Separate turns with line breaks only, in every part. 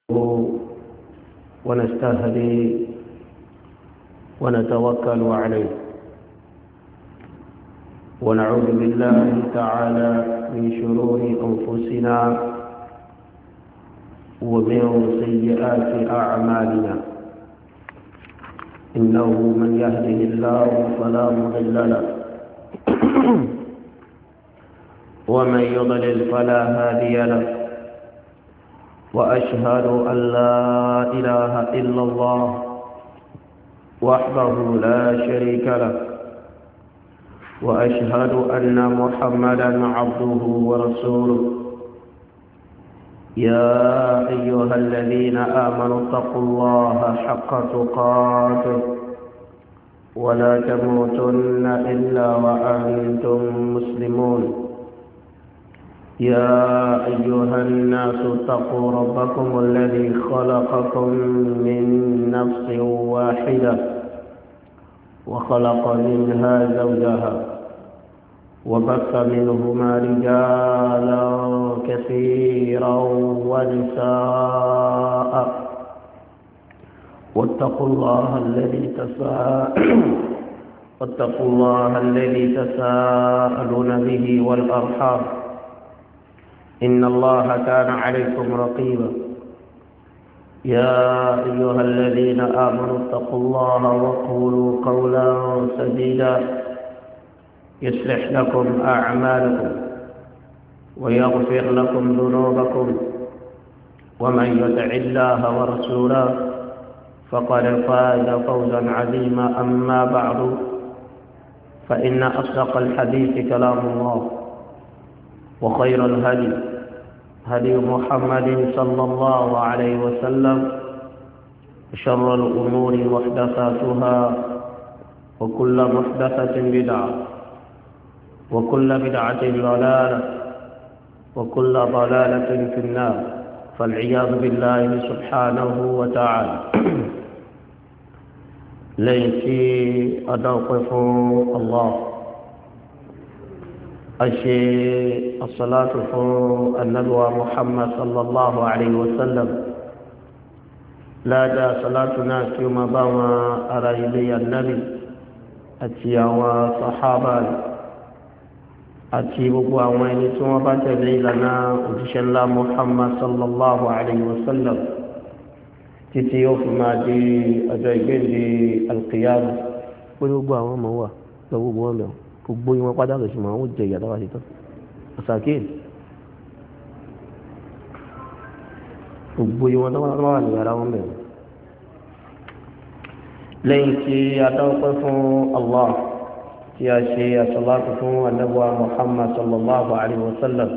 ونستهدي ونتوكل عليه ونعوذ بالله تعالى من شرور أنفسنا ومن سيئات أعمالنا إنه من يهده الله فلا مضل له ومن يضلل فلا هادي له وأشهد أن لا إله إلا الله وحده لا شريك له وأشهد أن محمدا عبده ورسوله يا أيها الذين آمنوا اتقوا الله حق تقاته ولا تموتن إلا وأنتم مسلمون يا أيها الناس اتقوا ربكم الذي خلقكم من نفس واحدة وخلق منها زوجها وبث منهما رجالا كثيرا ونساء واتقوا الله الذي تساءلون به والأرحام إن الله كان عليكم رقيبا يا أيها الذين آمنوا اتقوا الله وقولوا قولا سديدا يصلح لكم أعمالكم ويغفر لكم ذنوبكم ومن يطع الله ورسوله فقد فاز فوزا عظيما أما بعد فإن أصدق الحديث كلام الله وخير الهدي هدي محمد صلى الله عليه وسلم وشر الأمور محدثاتها وكل محدثة بدعة وكل بدعة ضلالة وكل ضلالة في النار فالعياذ بالله سبحانه وتعالى ليس أدوقف الله أشي الصلاة النبوة محمد صلى الله عليه وسلم لا دا صلاتنا كما باوا أرى إلي النبي أتي وصحابة أتي بقوا وين ثم باتلي لنا وجش الله محمد صلى الله عليه وسلم تتيوف ما دي أجايبين دي القيامة ويبقوا وما هو لو بقوا gbogbo yín wọn padà lọ sí wọn jẹ ìyàtọ̀ wá sí tán ọ̀sàkíyè gbogbo yín wọn tó wà ní ara wọn bẹ̀rẹ̀ lẹ́yìn tí a dáwọ́pẹ́ fún Allah tí a ṣe àṣọláàtù fún anábọ́à Muhammad sallallahu alaihi wasallam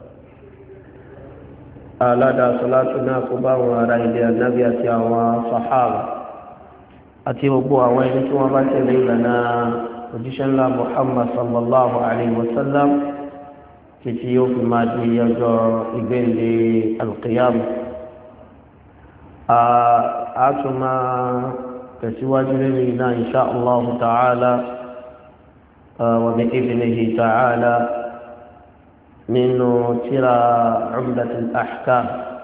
aládà àṣọláàtù náà kó bá àwọn ará ilé anábì àti àwọn sàhábà àti gbogbo àwọn ẹni tí wọ́n bá tẹ̀lé ìlànà òjíṣẹ́ ńlá Muhammad sallallahu alayhi wa sallam títí yóò fi máa di ọjọ́ ìgbéǹde alqiyama. a tún máa tẹ̀síwájú lórí iná insha Allah ta'ala wa bi idhnihi ta'ala nínú tírà Umdatul Ahkam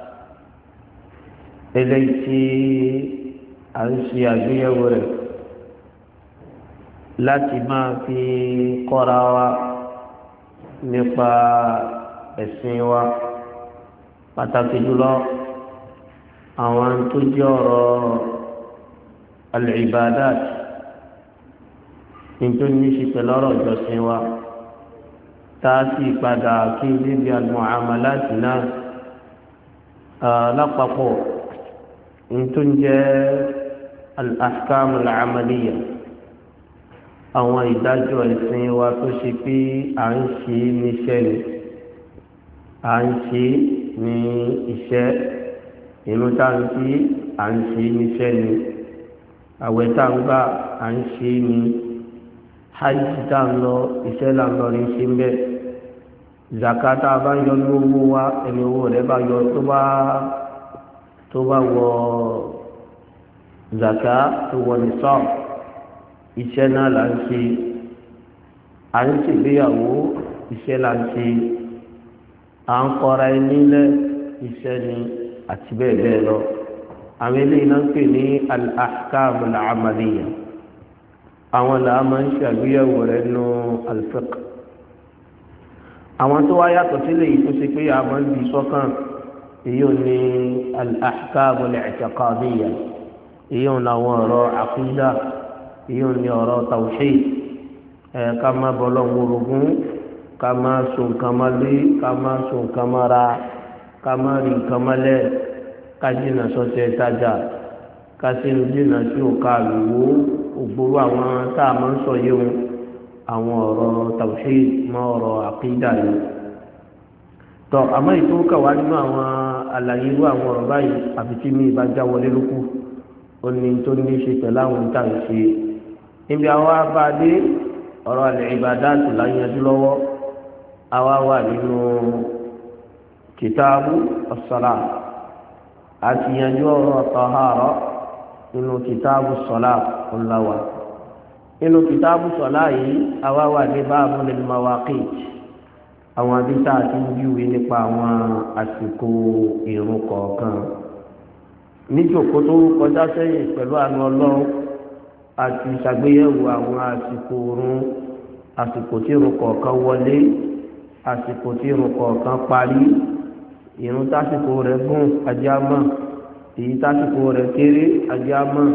eléyìí tí a ń ṣe àgbéyẹ̀wò rẹ̀ láti máa fi kọ́ra wa nípa ẹ̀sìn wa pàtàkì jùlọ àwọn tó jẹ́ ọ̀rọ̀ al-ibadat nítorí ní ṣe pẹ̀lú ọ̀rọ̀ ìjọsìn wa tá a sì padà kí níbi al-muamalat náà lápapọ̀ nítorí jẹ́ al-ahkam al-amaliyya àwọn ìdájọ́ ẹ̀sìn wa tó ṣe pé à ń ṣe níṣẹ́ ni à ń ṣe ní iṣẹ́ inú tá ń tí à ń ṣe níṣẹ́ ni àwẹ̀ tá ń gbà à ń ṣe ní hajj tá ń lọ iṣẹ́ là ń lọ ní ṣe ń bẹ́ zakata bá yọ ní owó wa ẹni owó rẹ̀ bá yọ tó bá wọ zaka tó wọ ní sọ́ọ̀ iṣẹ́ náà là ń ṣe à ń ṣègbéyàwó iṣẹ́ là ń ṣe à ń kọ́ra ẹni lẹ́ iṣẹ́ ni àti bẹ́ẹ̀ bẹ́ẹ̀ lọ àwọn eléyìí náà ń pè ní al-ahkam al-amaliyya àwọn làá máa ń ṣàgbéyẹ̀wò rẹ̀ nù al-fiqh àwọn tó wá yàtọ̀ sílẹ̀ yìí tó ṣe pé a máa ń di sọ́kàn èyí ò ní al-ahkam al-i'tiqadiyya èyí ò ní àwọn ọ̀rọ̀ àkídà èyí ò ní ọ̀rọ̀ tawhid ká má bọ́lọ̀ wórogún ká má so nǹkan má lé ká má so nǹkan má ra ká má rí nǹkan má lẹ̀ ká jìnnà sọ́sẹ̀ tájà ká sínú jìnnà sí òkà àlùwò ògbóró àwọn tá a máa ń sọ yé wọn àwọn ọ̀rọ̀ tawhid mọ́ ọ̀rọ̀ àkídà yìí tọ́ àmọ́ ìtò kàwá nínú àwọn àlàyé irú àwọn ọ̀rọ̀ báyìí àfi tí mi ìbá já wọlé lókù ó ní tó ní í ṣe pẹ̀lú àwọn tá à ń ṣe níbi àwọn abáadé ọ̀rọ̀ al-ibadatu láyẹjú lọ́wọ́ àwa wà nínú kìtàbù as-salat àti yanjú ọ̀rọ̀ tahara nínú kìtàbù as-salat ńláwà nínú kìtàbù as-salat yìí àwa wà ní báàbù lil mawaqit àwọn abíta àti júwe nípa àwọn àsìkò ìrun kọ̀ọ̀kan níjòkó tó kọjá sẹ́yìn pẹ̀lú àánú Ọlọ́run àti ìṣàgbéyẹ̀wò àwọn àsìkò ìrun àsìkò tí ìrun kọ̀ọ̀kan wọlé àsìkò tí ìrun kọ̀ọ̀kan parí ìrun tásìkò rẹ̀ gùn ajámọ̀ èyí tásìkò rẹ̀ kéré ajámọ̀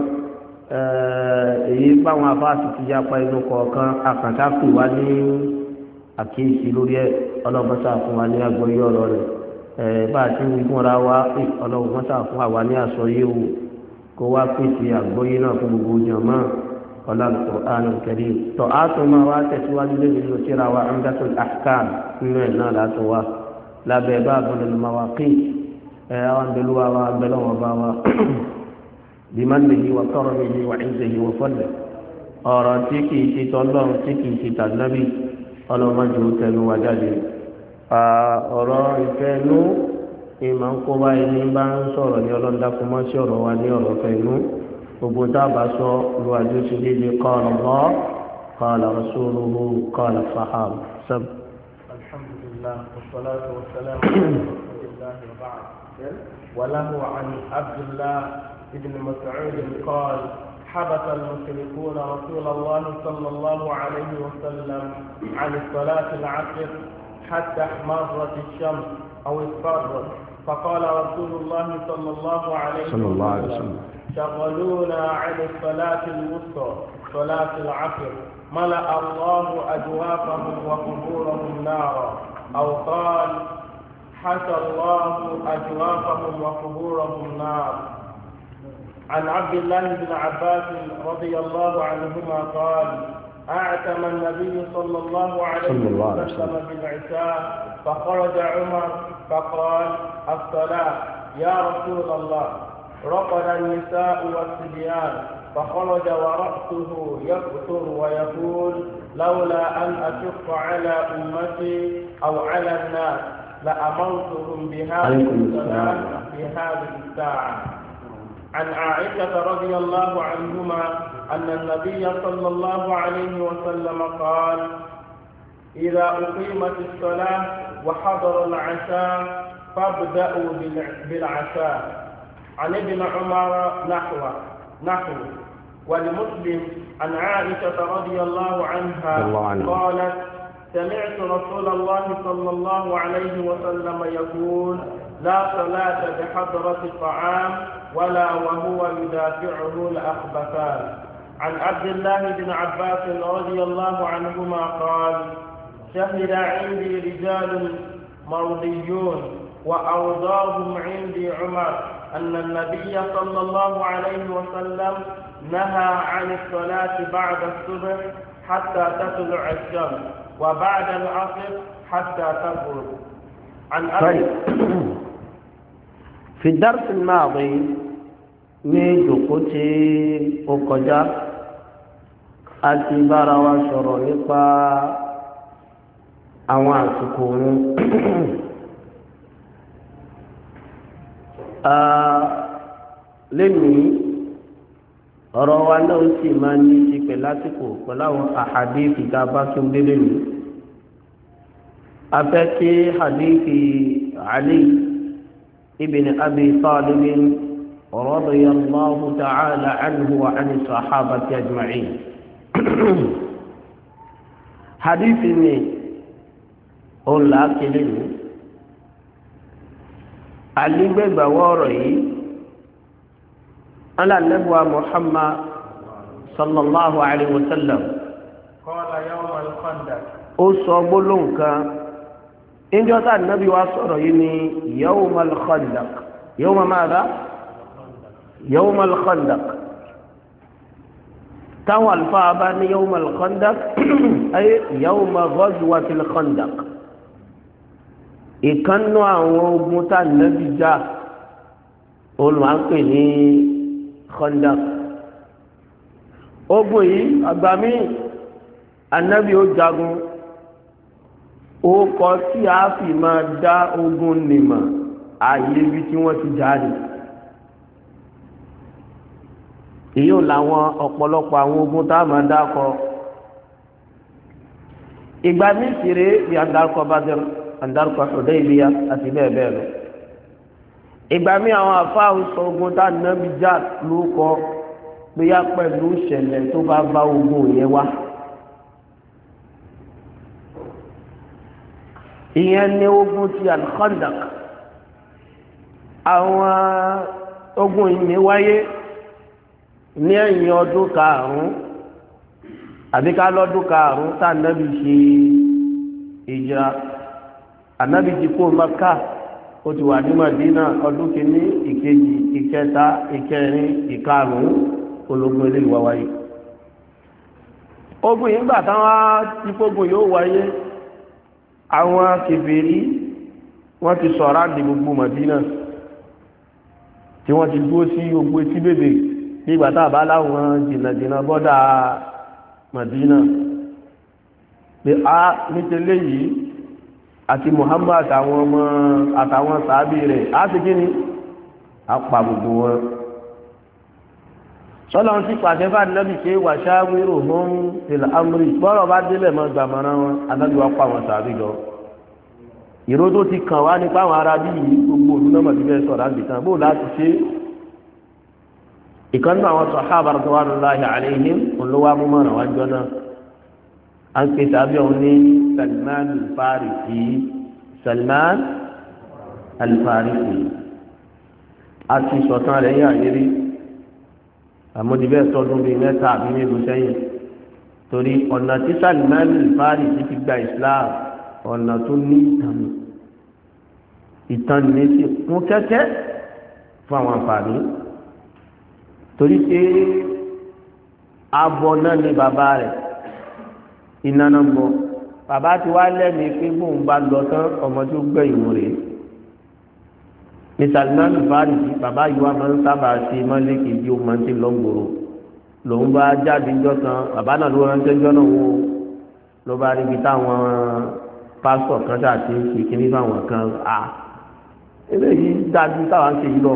èyí báwọn afáàsì ti yapa inú kọ̀ọ̀kan àkàntà pè wá ní àkíyèsí lórí ẹ̀ ọlọ́mọṣà fún wa ní agbóyè ọ̀rọ̀ rẹ̀ bá a ti ń wí fúnra wa ọlọ́mọṣà fún àwa ní àsọyé o kó wá pèsè àgbóyè náà fún gbogbo jàmá Al-Qur'an Al-Karim tọ́ a tún máa wá tẹ̀síwájú lórí ló tíra wa Umdatul Ahkam nínú ẹ̀ náà látọ̀ wa lábẹ́ babul mawaqit àwọn abẹ́lúwa wa abẹ́lọ́wọ́ bá wa bimannihi wa karamihi wa izzihi wa fadlihi ọ̀rọ̀ tí kìí ṣe tọ́lọ́run tí kìí ṣe tànábì ọlọ́mọdé tẹnu wa jáde ọ̀rọ̀ ìfẹ́nú ìmọ̀ ń kó báyìí ní bá ń sọ̀rọ̀ ní ọlọ́dàkùnmọ́ sí ọ̀rọ̀ wa ní ọ̀rọ̀ fẹ́nú gbogbo dábàá sọ lùwàjú sí léde qala Allah qala rasuluhu qala sahaba sab.
alhamdulillah wassalatu wassalamu ala rasulillah wa ba'd walahu an abdullah ibn mas'ud qala حبس المشركون رسول الله صلى الله عليه وسلم عن الصلاة العصر حتى احمرت الشمس أو اصفرت فقال رسول الله صلى الله عليه وسلم شغلونا عن الصلاة الوسطى صلاة العصر ملأ الله أجوافهم وقبورهم نارا أو قال حشى الله أجوافهم وقبورهم نار. عن عبد الله بن عباس رضي الله عنهما قال أعتم النبي صلى الله عليه وسلم بالعشاء فخرج عمر فقال الصلاة يا رسول الله رقد النساء والصبيان فخرج ورأسه يقطر ويقول لولا أن أشق على أمتي أو على الناس لأمرتهم بهذه الصلاة في هذه الساعة. عن عائشة رضي الله عنهما أن النبي صلى الله عليه وسلم قال إذا أقيمت الصلاة وحضر العشاء فابدأوا بالعشاء. عن ابن عمر نحو ولمسلم عن عائشة رضي الله عنها قالت سمعت رسول الله صلى الله عليه وسلم يقول لا صلاة بحضرة الطعام ولا وهو يدافعه الأخبثان. عن عبد الله بن عباس رضي الله عنهما قال شهد عندي رجال مرضيون وأوضاهم عندي عمر أن النبي صلى الله عليه وسلم نهى عن الصلاة بعد الصبح حتى تطلع الشمس وبعد العصر حتى تغرب. عن أبي
في الدرس الماضي نجوكوتي وكجا أتبارا وشرونيقا أوان سكون lẹ́yìn ọ̀rọ̀ wa náà sì máa ní ṣe pẹ̀lú àsìkò pẹ̀lú àwọn àhàdíìsì tá a bá tún délé nù. a fẹ́ kí hadithi Ali ابن أبي طالب رضي الله تعالى عنه وعن الصحابة أجمعين. حديثني قل لكن علي ببواري على النبوة محمد صلى الله عليه وسلم
قال يوم الخندق
أصابلونك إن جاء النبي وصر يوم الخندق. يوم ماذا؟ يوم الخندق. تاوى الفابان يوم الخندق أي يوم غزوة الخندق. ìkànnú àwọn ogun tá nàbí já olùwàpè ní Khandaq. ogun yìí àgbàmí ànábì ó jagun ó kọ tí a fi máa dá ogun nìmọ̀ ààyè ibi tí wọ́n ti jáde. èyí ò láwọn ọ̀pọ̀lọpọ̀ àwọn ogun tá a máa dá kọ. ìgbà mí sèré bí a dá kọ Badr andarukọ Hudaybiya àti bẹ́ẹ̀ bẹ́ẹ̀ lọ. ìgbà mi àwọn afáàwọn sọ ogun tá nàbí já ló kọ bóyá pẹ̀lú ìṣẹ̀lẹ̀ tó bá bá ogun yẹn wá. ìyẹn ní ogun ti al-Khandaq. àwọn ogun yìí ní wáyé ní ẹ̀yìn ọdún karùn-ún àbí ká lọ́dún karùn-ún tá nàbí ṣe ìjìrà. Ànábì ti kó Mákà ó ti wà ní Mádínà ọdún kìíní ìkejì ìkẹta ìkẹrin ìkarùn-ún ológun ilé ìwà wáyé. ogun yìí gbà táwọn ti kógun yóò wáyé àwọn kèfèrí wọ́n ti sọ̀rọ̀ àdì gbogbo Mádínà tí wọ́n ti dúró sí gbogbo etí bèbè nígbà tá a bá láwọn jìnnàjìnnà bọ́dà Mádínà pé a nítẹ̀lé yìí àti Muhammad àtàwọn ọmọ àtàwọn sàábì rẹ̀ á ti kí ni á pa gbogbo wọn. sọ́lá ń sì pàṣẹ bá nàbì pé washawiruhum fil amri gbọ́rọ̀ bá délẹ̀ mọ́ gbàmọ́ra wọn anábì wá pa àwọn sàábì lọ. ìró tó ti kàn wá nípa àwọn ará bí yìí gbogbo òlú náà mọ̀tí bẹ́ẹ̀ sọ̀rọ̀ àgbè kan bó láti ṣe. ìkànnì àwọn sàhábà radwanullahi alaihim olówó amúmọ̀ràn wájọ́ náà an pe tàbí ọ̀hún ní Salman al-Farisi. Salman al-Farisi àti ìṣọ̀tàn rẹ̀ yà yérí àmọ́débẹ́ tọdún bíi mẹ́ta àbí mélòó sẹ́yìn torí ọ̀nà tí Salman al-Farisi fi gba Islam ọ̀nà tó ní ìtàn ní sí fún kẹ́kẹ́ fún àwọn àǹfààní torí pé abọ náà ní bàbá rẹ̀ iná náà ń bọ̀ bàbá ti wá lẹ́nu pé bóun bá lọ tán ọmọ tó gbẹ̀yìn rẹ̀ ní Salman al-Farisi bàbá yìí wá máa ń sábà ṣe mọ́lẹ́kì bí ó máa ń ti lọ́ngbòrò lòun bá jáde ńjọ́ kan bàbá náà ló ránṣẹ́ ńjọ́ náà wò ló bá rí ibi táwọn pásítọ̀ kan ṣàti ń ṣe kíní fáwọn kan eléyìí dájú táwọn ṣe yìí lọ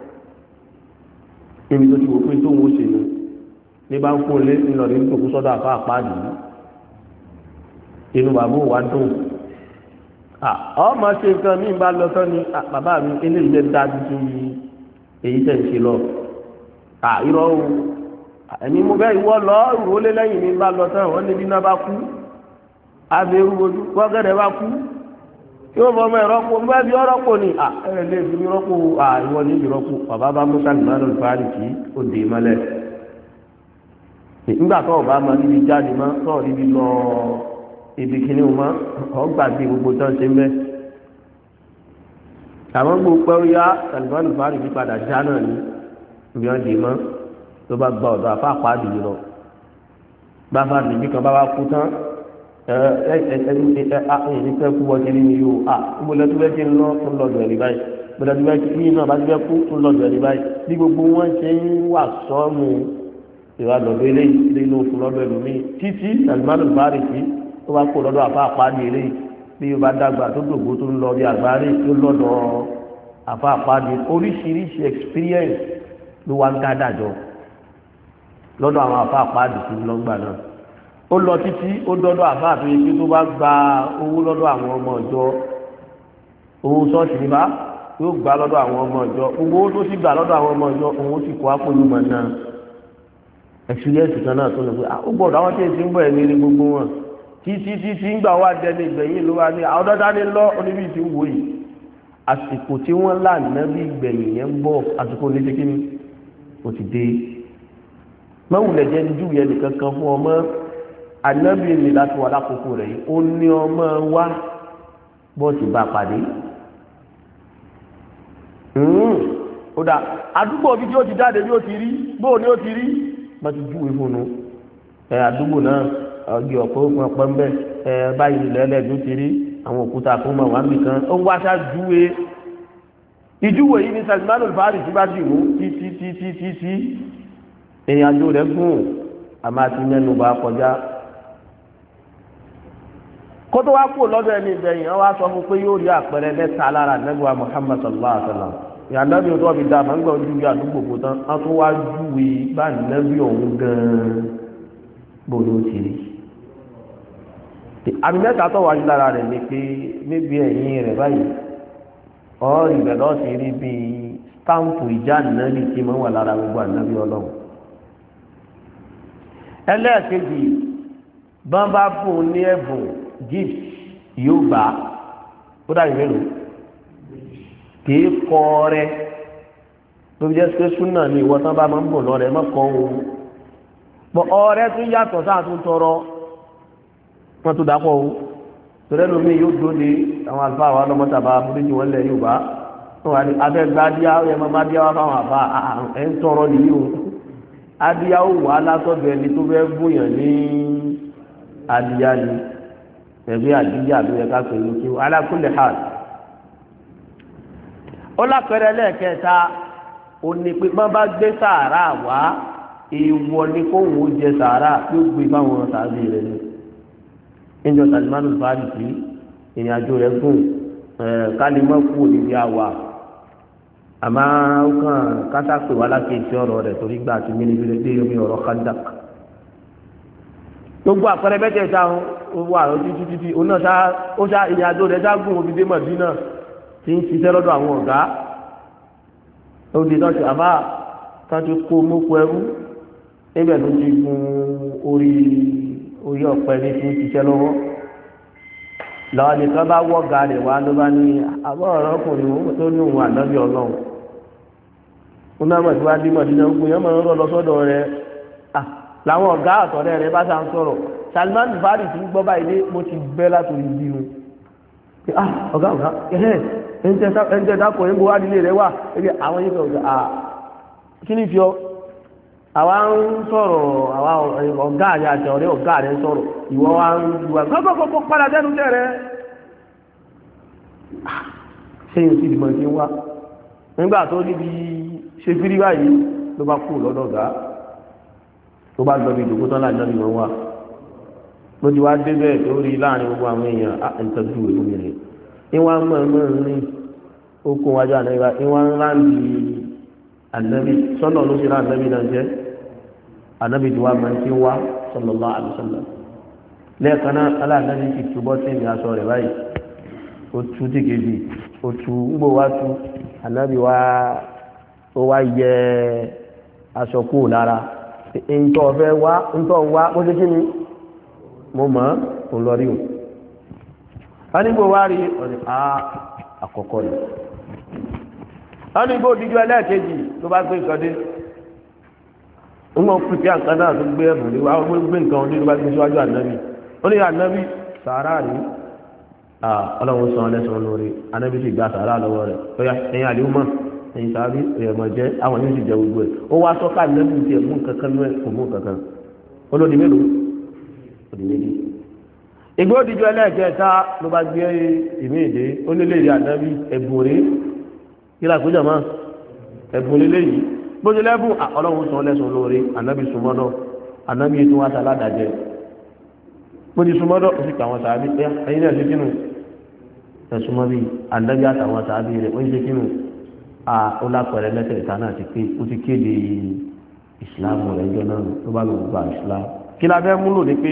níbi tó ti wò pé tóun ó ṣe nù ní bá ń kó lé ńlọrọ̀ ní tòkú sọ́dọ̀ àfa àpáàdì yìí inú bàbá wa dùn ọmọ ṣe nǹkan mi bá lọ tán ni bàbá mi eléyìí lè dájú sí èyí tẹ̀ ń ṣe lọ irọ́ o ẹni mo bẹ́ ìwọ lọ ìrólé lẹ́yìn mi bá lọ tán wọ́n níbi náà bá kú abẹ́rú ojú wọ́gẹ́rẹ́ bá kú yóò fọ ọmọ ìrọ́pò bẹ́ẹ̀ bí ọ̀rọ̀pò ni ẹ̀rẹ̀ lè fi ní rọ́pò ìwọ ní ìrọ́pò bàbá bá mú Salman al-Farisi ó dè mọ́lẹ̀ nígbà tó ọba máa níbi jáde máa tó níbi lọ ibi kìíní o máa ọgbàgbé gbogbo tó ń ṣe mẹ́ àwọn gbogbo pẹ́ ó yá Salman al-Farisi padà já náà ní ibi wọn dè mọ́ tó bá gba ọ̀dọ̀ afá àpáàdì yìí lọ bá fà níbi kan bá wá kú tán ẹni fẹ́ kú wọ́n ti rí mi yóò gbogbo lẹ́tọ́ bẹ́ẹ̀ ti ń lọ fún lọ́dọ̀ ẹ̀rí báyìí gbogbo lẹ́tọ́ bẹ́ẹ̀ ti ní iná bá ti fẹ́ kú fún lọ́dọ̀ ẹ̀rí báyìí bí gbogbo wọn ṣe ń wà sọ́ọ̀mù ìwà lọ́dọ̀ eléyìí nínú fún lọ́dọ̀ ẹlòmíì títí Salman al-Farisi tó bá kó lọ́dọ̀ afá àpáàdì eléyìí bí yóò bá dàgbà tó dògbò tó ń lọ bí àgbáre tó lọ́dọ̀ afá àpáàdì oríṣiríṣi experience ló wá ń gádàjọ lọ́dọ̀ àwọn afá àpáàdì tó lọ́gbà náà ó lọ títí ó dọ́dọ̀ àfáà tó yẹ kí tó bá gba owó lọ́dọ̀ àwọn ọmọ ọjọ́ owó ṣọ́ọ̀ṣì níbà yóò gbà lọ́dọ̀ àwọn ọmọ ìjọ gbogbo owó tó sì gbà lọ́dọ̀ àwọn ọmọ ìjọ òun sì kó àpòlùmọ̀ náà experience kan náà tó lè pé ó gbọ́dọ̀ àwọn tí èsì ń bọ̀ ẹ̀mí ní gbogbo wọn tí ń gbà wá dẹni ìgbẹ̀yìn ló wá ní àwọn dọ́dá ní lọ oníbí ti wò yìí àsìkò tí wọ́n là nábì ìgbẹ̀yìn yẹn ń bọ̀ àsìkò ní ṣékíní ó ti dé mọ́wùlẹ̀ jẹ́ jù yẹn nìkan kan fún ọmọ ànábì ní láti wà lákòókò rẹ̀ yìí ó ní ọmọ wá bọ́ọ̀sì bá pàdé ó dà àdúgbò bí tí ó ti jáde bí ó ti rí bóò ní ó ti rí bá ti júwe fún un àdúgbò náà ọgbẹ ọ̀pọ̀ òkun ọ̀pọ̀ ń bẹ báyìí ilẹ̀ ẹlẹ́dún ti rí àwọn òkúta fún ọmọ wa nìkan ó ń wá aṣá júwe ìjúwe yìí ní Salman al-Farisi bá sì mú tí èèyàn àjò rẹ̀ gùn àmọ́ àti mẹ́nu bá kọjá kó tó wá kú lọ́dọ̀ ẹni ìgbẹ̀yìn wọ́n wá sọ fún pé yóò rí àpẹẹrẹ mẹ́ta lára nẹ́gbà Muhammad sallallahu alaihi wa sallam ìyànàbí tó fi dá àmọ́ ń gbọ́ ojú bí àdúgbò kó tán wọ́n tún wá júwe bá nẹ́bí ọ̀hún gan-an bó ló ti rí àmì mẹ́ta tó wájú lára rẹ̀ ni pé níbi ẹ̀yìn rẹ̀ báyìí ọ̀rọ̀ ìbẹ̀ lọ́ọ́ ti rí bíi stampu ìjà nàbì tí mo wà lára gbogbo ànábì ọlọ́run ẹlẹ́ẹ̀kejì bọ́n bá fún un ní ẹ̀bùn gift yóò gbà ó dàbí mélòó kìí kọ́ rẹ tó jẹ́ pé súnà ní ìwọ tán bá máa ń bọ̀ lọ́rẹ̀ mọ́kọ́ òun pọ̀ ọ̀rẹ́ tún yàtọ̀ sáà tún tọrọ wọ́n tún dápọ̀ òun tọ́lẹ́ lómi yóò dóde àwọn àlùfáà wa lọ́mọ́tàbá burúkú wọn lẹ̀ Yorùbá wọn wà ní abẹ́gbẹ́ adíyá ẹ̀ máa díyá wá fáwọn àbá ẹ̀ ń tọrọ nìyí o adíyá ó wà látọ̀dọ̀ ẹni tó fẹ́ gbóyàn ní adíyá ni ẹ̀gbẹ́ àdíyá ló yẹ ká pè ní kí ala kulli hal ó lápẹẹrẹ lẹ́ẹ̀kẹta ó ní pé bọ́n bá gbé sàárà wá èèwọ̀ ni kóhùn ó jẹ sàárà yóò gbé fáwọn sàárè rẹ̀ ni níjọ Salman al-Farisi ìrìn àjò rẹ̀ gùn kálímọ́ kú òdìdí àwà àmọ́ ó kàn kásá pè wá láti èsì ọ̀rọ̀ rẹ̀ torí gbà tí mílíọ̀nù dé omi ọ̀rọ̀ Khandak gbogbo àpẹẹrẹ mẹ́tẹ̀ẹ̀ta ó wà títí ó ṣá ìrìn àjò rẹ̀ sá gùn òdìdí Mádínà tí ń ṣiṣẹ́ lọ́dọ̀ àwọn ọ̀gá ó di náà ṣe àbá tán ti kó mọ́kọ ẹrú níbẹ̀ ló ti gun orí ọ̀pẹ ní ti ń ṣiṣẹ́ lọ́wọ́ làwọn nìkan bá wọ́gà rẹ̀ wá ló bá ní àbọ̀ ọ̀rọ̀ ọkùnrin tó ní òun ànábì Ọlọ́run ó náà mọ̀ tí wá dí Mọ̀dínà gbogbo yẹn máa ń rọ̀ lọ sọ́dọ̀ rẹ̀ làwọn ọ̀gá àtọ̀rẹ́ rẹ̀ bá sá ń sọ̀rọ̀ Salman al-Farisi ń gbọ́ báyìí dé mo ti bẹ́ látòrí bí mu ọ̀gá ẹ̀ńtẹ́ dákọ̀ ẹ̀ńbó wá nílé rẹ̀ wà ẹgbẹ́ àwọn yìí fẹ́ kí ni fi ọ́ àwa ń sọ̀rọ̀ àwa ọ̀gá rẹ̀ àti ọ̀rẹ́ ọ̀gá rẹ̀ sọ̀rọ̀ ìwọ wa ń wà kọ́kọ́kọ́ padà dẹ́nu tẹ́ rẹ̀ ṣéyìn sí ìdìmọ̀ ìṣe ń wá nígbà tó níbi ṣe fírí báyìí ló bá kú lọ́dọ̀ ọ̀gá tó bá lọ bí ìdòkó tán láti lọ́dọ̀ wọn wà ló ti wá débẹ̀ tó rí láàrin gbogbo àwọn èèyàn ìtọ́jú ìlú mi rẹ̀ ìwọ̀n mọ̀ rìn okùn wájú ànábì ìwọ̀n láǹdì ànábì sọ́nà ló ṣe láǹdì náà jẹ́ ànábì tí wá máa ń tí wá sallallahu alaihi wasallam lẹ́ẹ̀kan náà aláàdáni ti túbọ̀ sí ìrìn aṣọ rẹ̀ báyìí ó tú dìkejì ó tú gbò wá tú ànábì wá ó wá yẹ aṣọ kúrò lára ntọ́ fẹ́ wá ntọ́ wá ó ṣe kí ni mo mọ̀ ọ́ lọ rí o a ní gbò wá rí ọ̀rẹ́ àkọ́kọ́ rẹ̀ a ní gbò díjú ẹlẹ́ẹ̀kejì ló bá gbé nǹkan dé ó mọ̀ pípẹ́ àǹkan náà tó gbé ẹ̀bùn lé wá ó gbé nǹkan ọdún ló bá gbé síwájú ànábì ó ní ànábì sàárà rí ọlọ́run sọ ọlẹ́sàn lórí ànábì sì gba sàárà lọ́wọ́ rẹ̀ lọ́yà ẹ̀yìn àdéhùmọ̀ ẹ̀yìn sàárì ẹ̀mọ̀ jẹ́ àwọn yóò sì jẹ gbogbo ẹ̀ ó wá sọ́kà ànábì tiẹ̀ mú kankan lọ́ẹ̀ kò mú kankan ó lódi mélòó ó di méjì ìgbó òdìjọ ẹlẹ́ẹ̀kẹta ló bá gbé ìmí ìdè ó nílé ìdí ànábì ẹ̀bùn rí kí làkójọ máa ẹ̀bùn lélẹ́ yìí gbójú lẹ́bùn ọlọ́run sọ lẹ́sùn lórí ànábì súnmọ́dọ̀ ànábì tó wá sàládàjẹ́ gbójú súnmọ́dọ̀ ó sì pa àwọn sàábì ẹ̀yìn náà ṣe kínú ẹ̀sùnmọ́ bí ànábì àtàwọn sàábì rẹ̀ ó ń ṣe kínú ó lápẹ̀rẹ̀ mẹ́tẹ̀ẹ̀ta náà ti pé ó ti kéde ìsìlámù rẹ̀ jọ náà ló bá lò gba ìsìlámù kí la fẹ́ múlò ní pé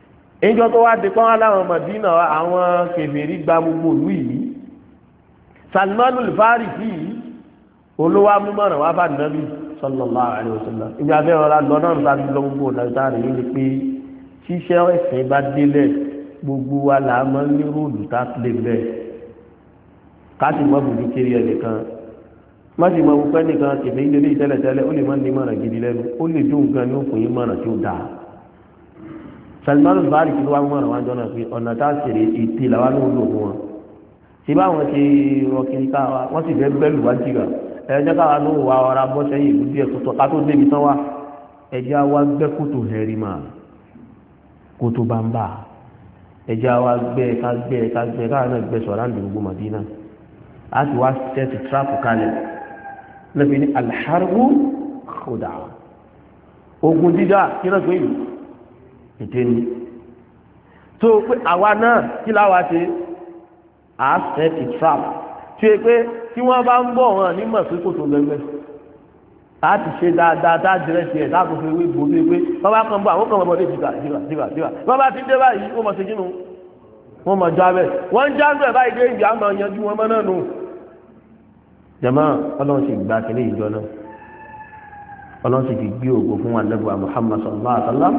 ìjọ tó wá di pọ́n aláwọn Mádínà àwọn kèfèrí gba gbogbo ìlú yìí Salman al-Farisi olówó amúmọ̀ràn wá bá nàbí sallallahu alaihi wasallam ìgbà fẹ́ ọ̀rá lọ́nà ìta lọ́gbogbo ọ̀nà rẹ̀ ní pé ṣíṣẹ́ ẹ̀sìn bá délẹ̀ gbogbo wa là á máa ń ní róòlù tá a lè bẹ́ẹ̀ ká sì mọ́ bùdú kiri ẹnìkan má sì mọ́ wípé nìkan kìfẹ́ ilé tẹ́lẹ̀tẹ́lẹ̀ ó lè má ní mọ̀ràn gidi lẹ́nu ó lè dún nǹkan ní òkùn yín mọ̀ràn tí ó dáa Salman al-Farisi ló wá mọ̀ràn wájọ́ náà pé ọ̀nà tá a ṣèrè ètè làwa ló ń lò fún wọn tí báwọn ti rọ kiri ká wa wọ́n sì fẹ́ bẹ́ẹ̀lù wá jìgà ẹ̀jẹ̀ káwa ló wà ọ̀rá bọ́ sẹ́yìn ìlú díẹ̀ tó ká tó débi tán wá ẹ̀jẹ̀ wa gbẹ́ kótó hẹ̀rì mà kótó bàmbà ẹ̀jẹ̀ wa gbẹ́ káwa náà gbẹ́ sọ̀rọ̀ àǹdí gbogbo Madina a ti wá sẹ́ẹ̀tì tíráàpù kalẹ̀ lẹ́bi ní alḥarbu kódà ogun dídá kí náà gbé yìí ètè ni tó pé àwa náà kí láwa ṣe a sẹ́ẹ̀tì tíráàpù tí o pé tí wọ́n bá ń bọ̀ wọn ní mọ̀ pé kò tó lẹ́gbẹ́ láti ṣe dáadáa tá a jẹ́rẹ́ sí ẹ̀ láàbò fi wé gbòó pé wọ́n bá kàn bọ̀ àwọn kan bọ̀ dé jìgà wọ́n bá ti dé báyìí wọ́n mọ̀ sí kínú wọ́n mọ̀ já bẹ́ẹ̀ wọ́n ń já bẹ́ẹ̀ báyìí dé ìdí àmọ́ yanjú wọn mọ́ náà nù. jama ọlọ́run sì gba kínní ìjọ náà ọlọ́run sì fi gbé ògo fún wa lẹ́bùn Muhammad sallallahu alaihi wasallam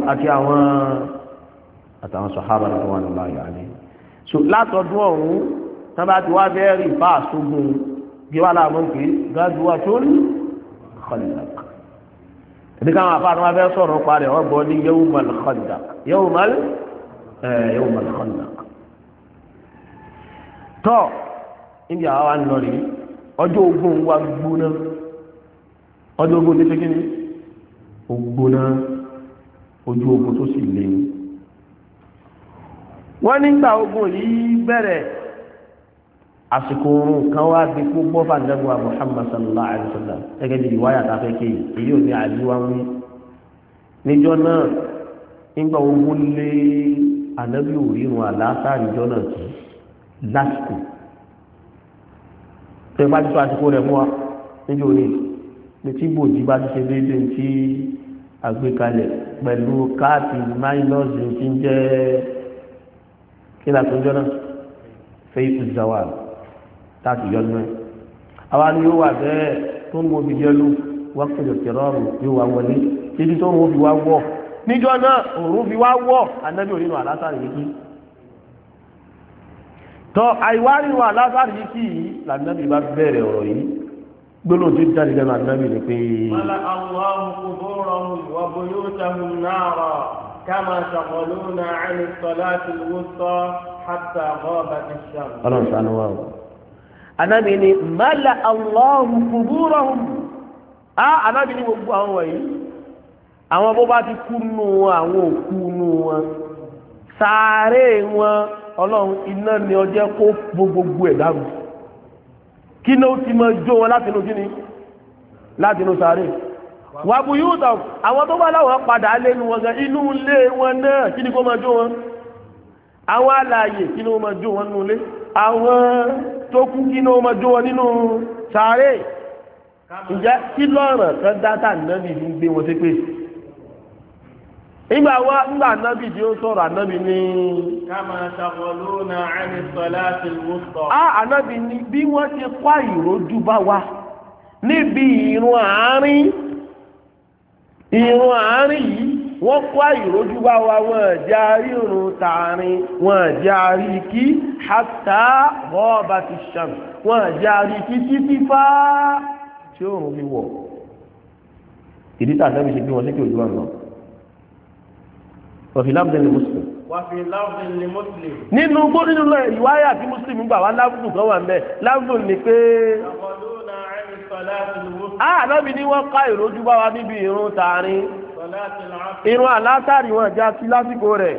àti àwọn sàhábà tó wà nílá yàrá so látọdún ọ̀hún tábà tí wá bẹ́ẹ̀ rí bá àṣógun bí wà láàmú pé gáàdùwà tó ní Khandaq ẹ̀dí káwọn afá àwọn abẹ́ sọ̀rọ̀ parẹ̀ wọ́n gbọ́ ní yawmal Khandaq yawmal Khandaq tọ́ níbi àwọn wa ń lọ rí ọjọ́ ogun wa gbóná ọjọ́ ogun ní pẹ́kí ní ó gbóná ojú ogun tó sì lé wọ́n nígbà ogun yìí bẹ̀rẹ̀ àsìkò oorun kan wá di kó gbọ́ fàdébùwà Muhammad sallallahu alayhi wa sallam gẹ́gẹ́ bí ìwáyà tá a fẹ́ kéyìí èyí ò ní àdúrà wí níjọ́ náà nígbà ogun lé ànábì òrìrun àlàáfà níjọ́ náà tì lásìkò tẹ bá ti tó àsìkò rẹ̀ mú wa níjọ́ òní ní tí bòjì bá ti ṣe déédéé ní tí àgbékalẹ̀ pẹ̀lú káàtì máínọ́ọ̀sì tí ń jẹ́ kí ni àtúnjọ́ náà fẹ́ ìzàwà táàkì yọnu ẹ̀ àwa ni yóò wà bẹ́ẹ̀ tó ń mọbi yẹlu wákìlì kẹrọọrù yóò wá wọlé títí tó ń mọbi wá wọ̀ níjọ́ náà òun fi wá wọ̀ anábì onínú àlásàrì yìí kí tọ́ àìwá nínú àlásàrì yìí kí yìí lànàbì bá bẹ̀rẹ̀ ọ̀rọ̀ yìí gbólóhùn tó jáde lẹ́nu anábì ni pé. mala Allahu quburahum wa buyutahum nara kama shaghaluna 'ani as-salati al-wusta hatta ghabat ash-shams. ọlọ́run sanu wa o anábì ni mala Allahu quburahum anábì ni gbogbo àwọn wọ̀nyí àwọn bó bá ti kú nù wọn àwọn òkú nù wọn sàárè wọn ọlọ́run iná ni ọjẹ́ kó gbogbo ẹ̀ dàrú kí ló ti máa jó wọn láti inú kíni láti inú sàárè wàbù yóò tàn àwọn tó bá láwọn padà lẹ́nu wọn gan inú ilé wọn náà kí ni kó máa jó wọn àwọn alààyè kí ni ó máa jó wọn nínú ilé àwọn tó kú kí ni ó máa jó wọn nínú sàárè ǹjẹ́ kí lọ́rọ̀ kan dátà nábì ní gbé wọn sí pé nígbà nábì tí ó sọ̀rọ̀ ànábì ní. kama shaghaluna 'ani salati al-wusta. ànábì ní bí wọ́n ti kọ́ ìrójú bá wa níbi ìrun àárín yìí wọ́n kọ́ ìrójú bá wa wọ́n járí ìrun tààrin wọ́n járí kí hatta ghabati ash-shams wọ́n járí kí títí fá tí ó rùn fi wọ̀ ìdí tà nábì ṣe bí wọ́n sí kí ojú wa lọ. وفي لفظ لمسلم nínú gbónínú lọ ìwáyà tí Muslim gbà wá láfùdù kan wà ńbẹ̀ láfùdù ní pé ànábì ní wọ́n ká ìrójú bá wa níbi ìrun tààrin ìrun àlátàrí wọn já sí lásìkò rẹ̀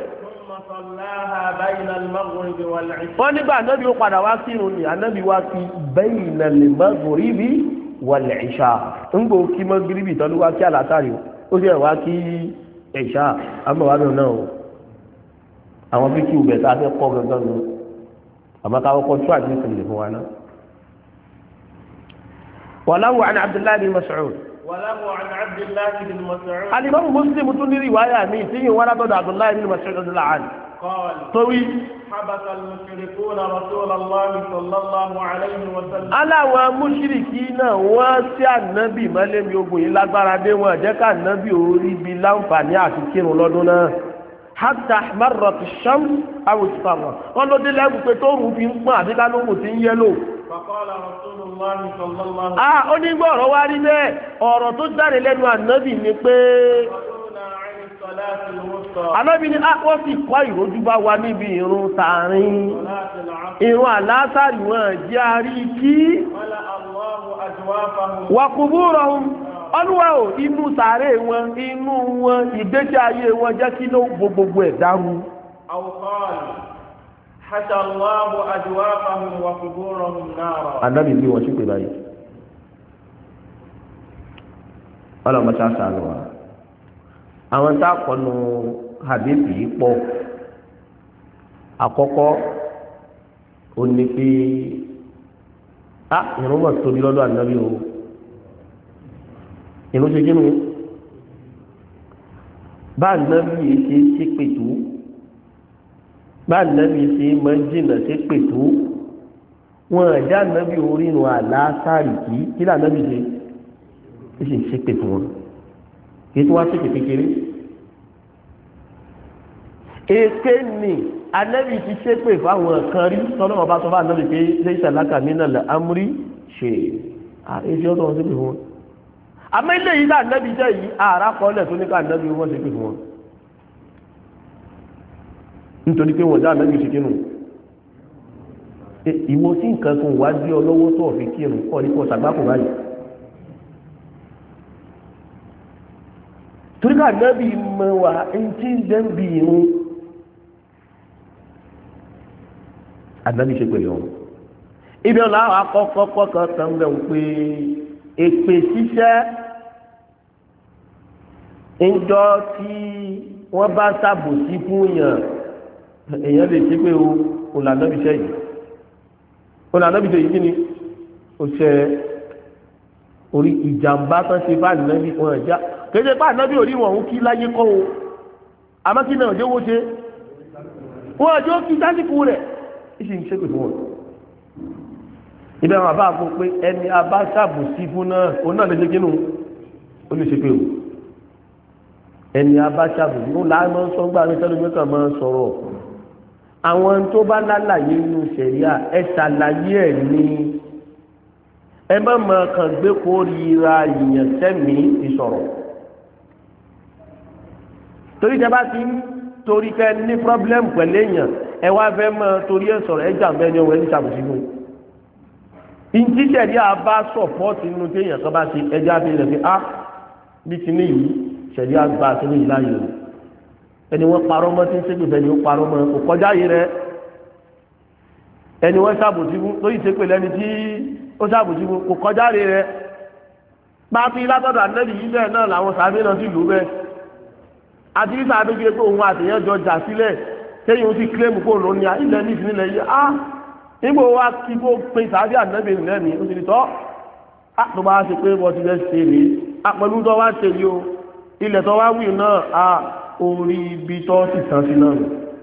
wọ́n nígbà ànábì ó padà wá sí ìrun ní ànábì wá sí bayna al-maghribi wal-isha ń gbò kí mọ́gíríbì tọ́lú wá kí àlátàrí ó sì wá kí ẹ̀ṣá àmọ́wádùn náà o àwọn bí kí ubẹ̀ tá a fẹ́ kọ́ gangan nù àmọ́ ká kọ́kọ́ tó àdéhùn ìpínlẹ̀ fún wa náà. wàláwù àni Abdullahi bin Mas'ud. wàláwù àni Abdullahi bin Mas'ud. alimami Muslim tún ní riwaya mi tí yìí wọ́n látọ̀dọ̀ Abdullahi bin Mas'ud ọdún láàánú. torí
حبس المشركون رسول الله صلى الله عليه وسلم
aláwọn mùṣírìkí náà wọ́n sí ànábì mọ́lẹ́mí ogun yìí lágbára dé wọn jẹ́ ká ànábì orí bí láǹfààní àti kírun lọ́dún náà hatta marrat ash-shams aw isfarra wọ́n ló dé lẹ́gùn pé tó rùn fi ń pọ́n àti ká lóhùn ti ń yẹ́lò.
فقال رسول الله صلى الله
ó ní gbọ́ ọ̀rọ̀ wá rí bẹ́ẹ̀ ọ̀rọ̀ tó jáde lẹ́nu ànábì ni pé ànábì ni wọ́n sì kọ́ ìrójú bá wa níbi ìrun tààrin ìrun àlásàrì wọn jẹ́ àrí kí wa quburahum ọlúwa ò inú sàárè wọn inú wọn ìgbésí ayé wọn jẹ́ kí ló gbogbo ẹ̀ dàrú.
حتى الله أجوافهم وقبورهم نارا.
النبي bí wọ́n ṣe pè báyìí ọlọ́mọ tá a sàánú wa àwọn tá a kọ́nu hadithi yìí pọ̀ àkọ́kọ́ ó ní pé ìrun mọ̀ tóbi lọ́dọ̀ ànábì o ìrun ṣe kínú bá ànábì yìí ṣe pètú bá nàbí ṣe máa ń jìnà sí pètó wọn àjá nàbí orínú àlàásàrì kí lànàbí ṣe ó sì ń ṣe pètó wọn kí tó wá sí kékeré èké ni anábì ti ṣe pè fáwọn kan rí tọ́lọ́ ọba tó bá nàbí pé lẹ́yìn àlákà nínú amúrí ṣe èsì ọ̀tọ̀ wọn sí pè fún wọn àmọ́ ilé yìí lànàbí jẹ́ yìí ààrá kọ́lẹ̀ tó ní ká nàbí wọn ṣe pè fún wọn nítorí pé wọ́n dá ànábì ṣe kínú ìwọ tí nǹkan kan wá dí ọlọ́wọ́ tó ọ̀fẹ́ kírun kọ́ ní kọ́ sàgbákò báyìí torí ká ànábì mọ̀ wá ẹni tí ń jẹ́ ń bi irun ànábì ṣe pẹ̀lú ọ̀hún ibi ọ̀la akọ́kọ́ kan bẹ̀ ń pé èpè ṣíṣẹ́ ńjọ tí wọ́n bá ṣàbòsí fún yàn èèyàn lè ṣe pé o lànàbíṣẹ́ yìí o lànàbíṣẹ́ yìí kí ni o ṣe orí ìjàmbá tán ṣe bá nàbí wọn ẹ̀já kéde bá nàbí orí wọn ń kí láyé kọ́ o àmọ́ kí náà jẹ́ owó ṣe wọn ẹ̀jọ́ kí sásìkò rẹ̀ ìṣì ń ṣe pè fún wọn ibẹ̀ wọn bá gbọ́ pé ẹni abá ṣàbòsí fún náà òun náà lè ṣe kínú ó lè ṣe pé o ẹni abá ṣàbòsí fún láàmú sọ́gbà ní tẹ́lifíṣàn kan máa ń sọ̀rọ̀ àwọn tó bá lálàyé inú ṣẹ̀ríà ẹ ṣàlàyé ẹ̀ ní ẹ má mọ kàn gbé kórìíra ìyàn sẹ́mi ìsọ̀rọ̀ torí tẹ bá ti ń torí kẹ ní pọ́blẹ́mù pẹ̀lú èèyàn ẹ wá fẹ́ mọ torí ẹ sọ̀rọ̀ ẹ jàǹbẹ́ ni ọ̀wẹ́ ní ṣàbùsí fún ìdí ṣẹ̀ríà bá sọ̀pọ́ọ̀tì nínú téèyàn kan bá ṣe ẹjá bí rẹ̀ pé bí ti ní yìí ṣẹ̀ríà gba àti ní ìláyè rẹ̀ ẹni wọ́n parọ́ mọ́ tí ń ṣe gbèsè ni ó parọ́ mọ́ kò kọjá yìí rẹ̀ ẹni wọ́n ṣàbòsí fún lóyìn ṣe pè lẹ́ni tí ó ṣàbòsí fún kò kọjá rẹ̀ pápí látọ̀dọ̀ ànẹ́bì yìí bẹ́ẹ̀ náà làwọn sàbí náà sì lù bẹ́ẹ̀ àti bí sàbí gbé pé òun àtẹ̀yẹ́ jọ jà sílẹ̀ tẹ́yìn ó sì kílẹ̀mù kó ló ní ilẹ̀ ní ìsinilẹ̀ yìí nígbò wá kí kó pe sàbí ànẹ́bì nílẹ̀ ní ó sì tọ́ tó bá ṣe pé wọ́n ti fẹ́ ṣe rèé pẹ̀lú tó wá ṣe yìí o ilẹ̀ tó wá wí náà orí ibi tó sì tán sí náà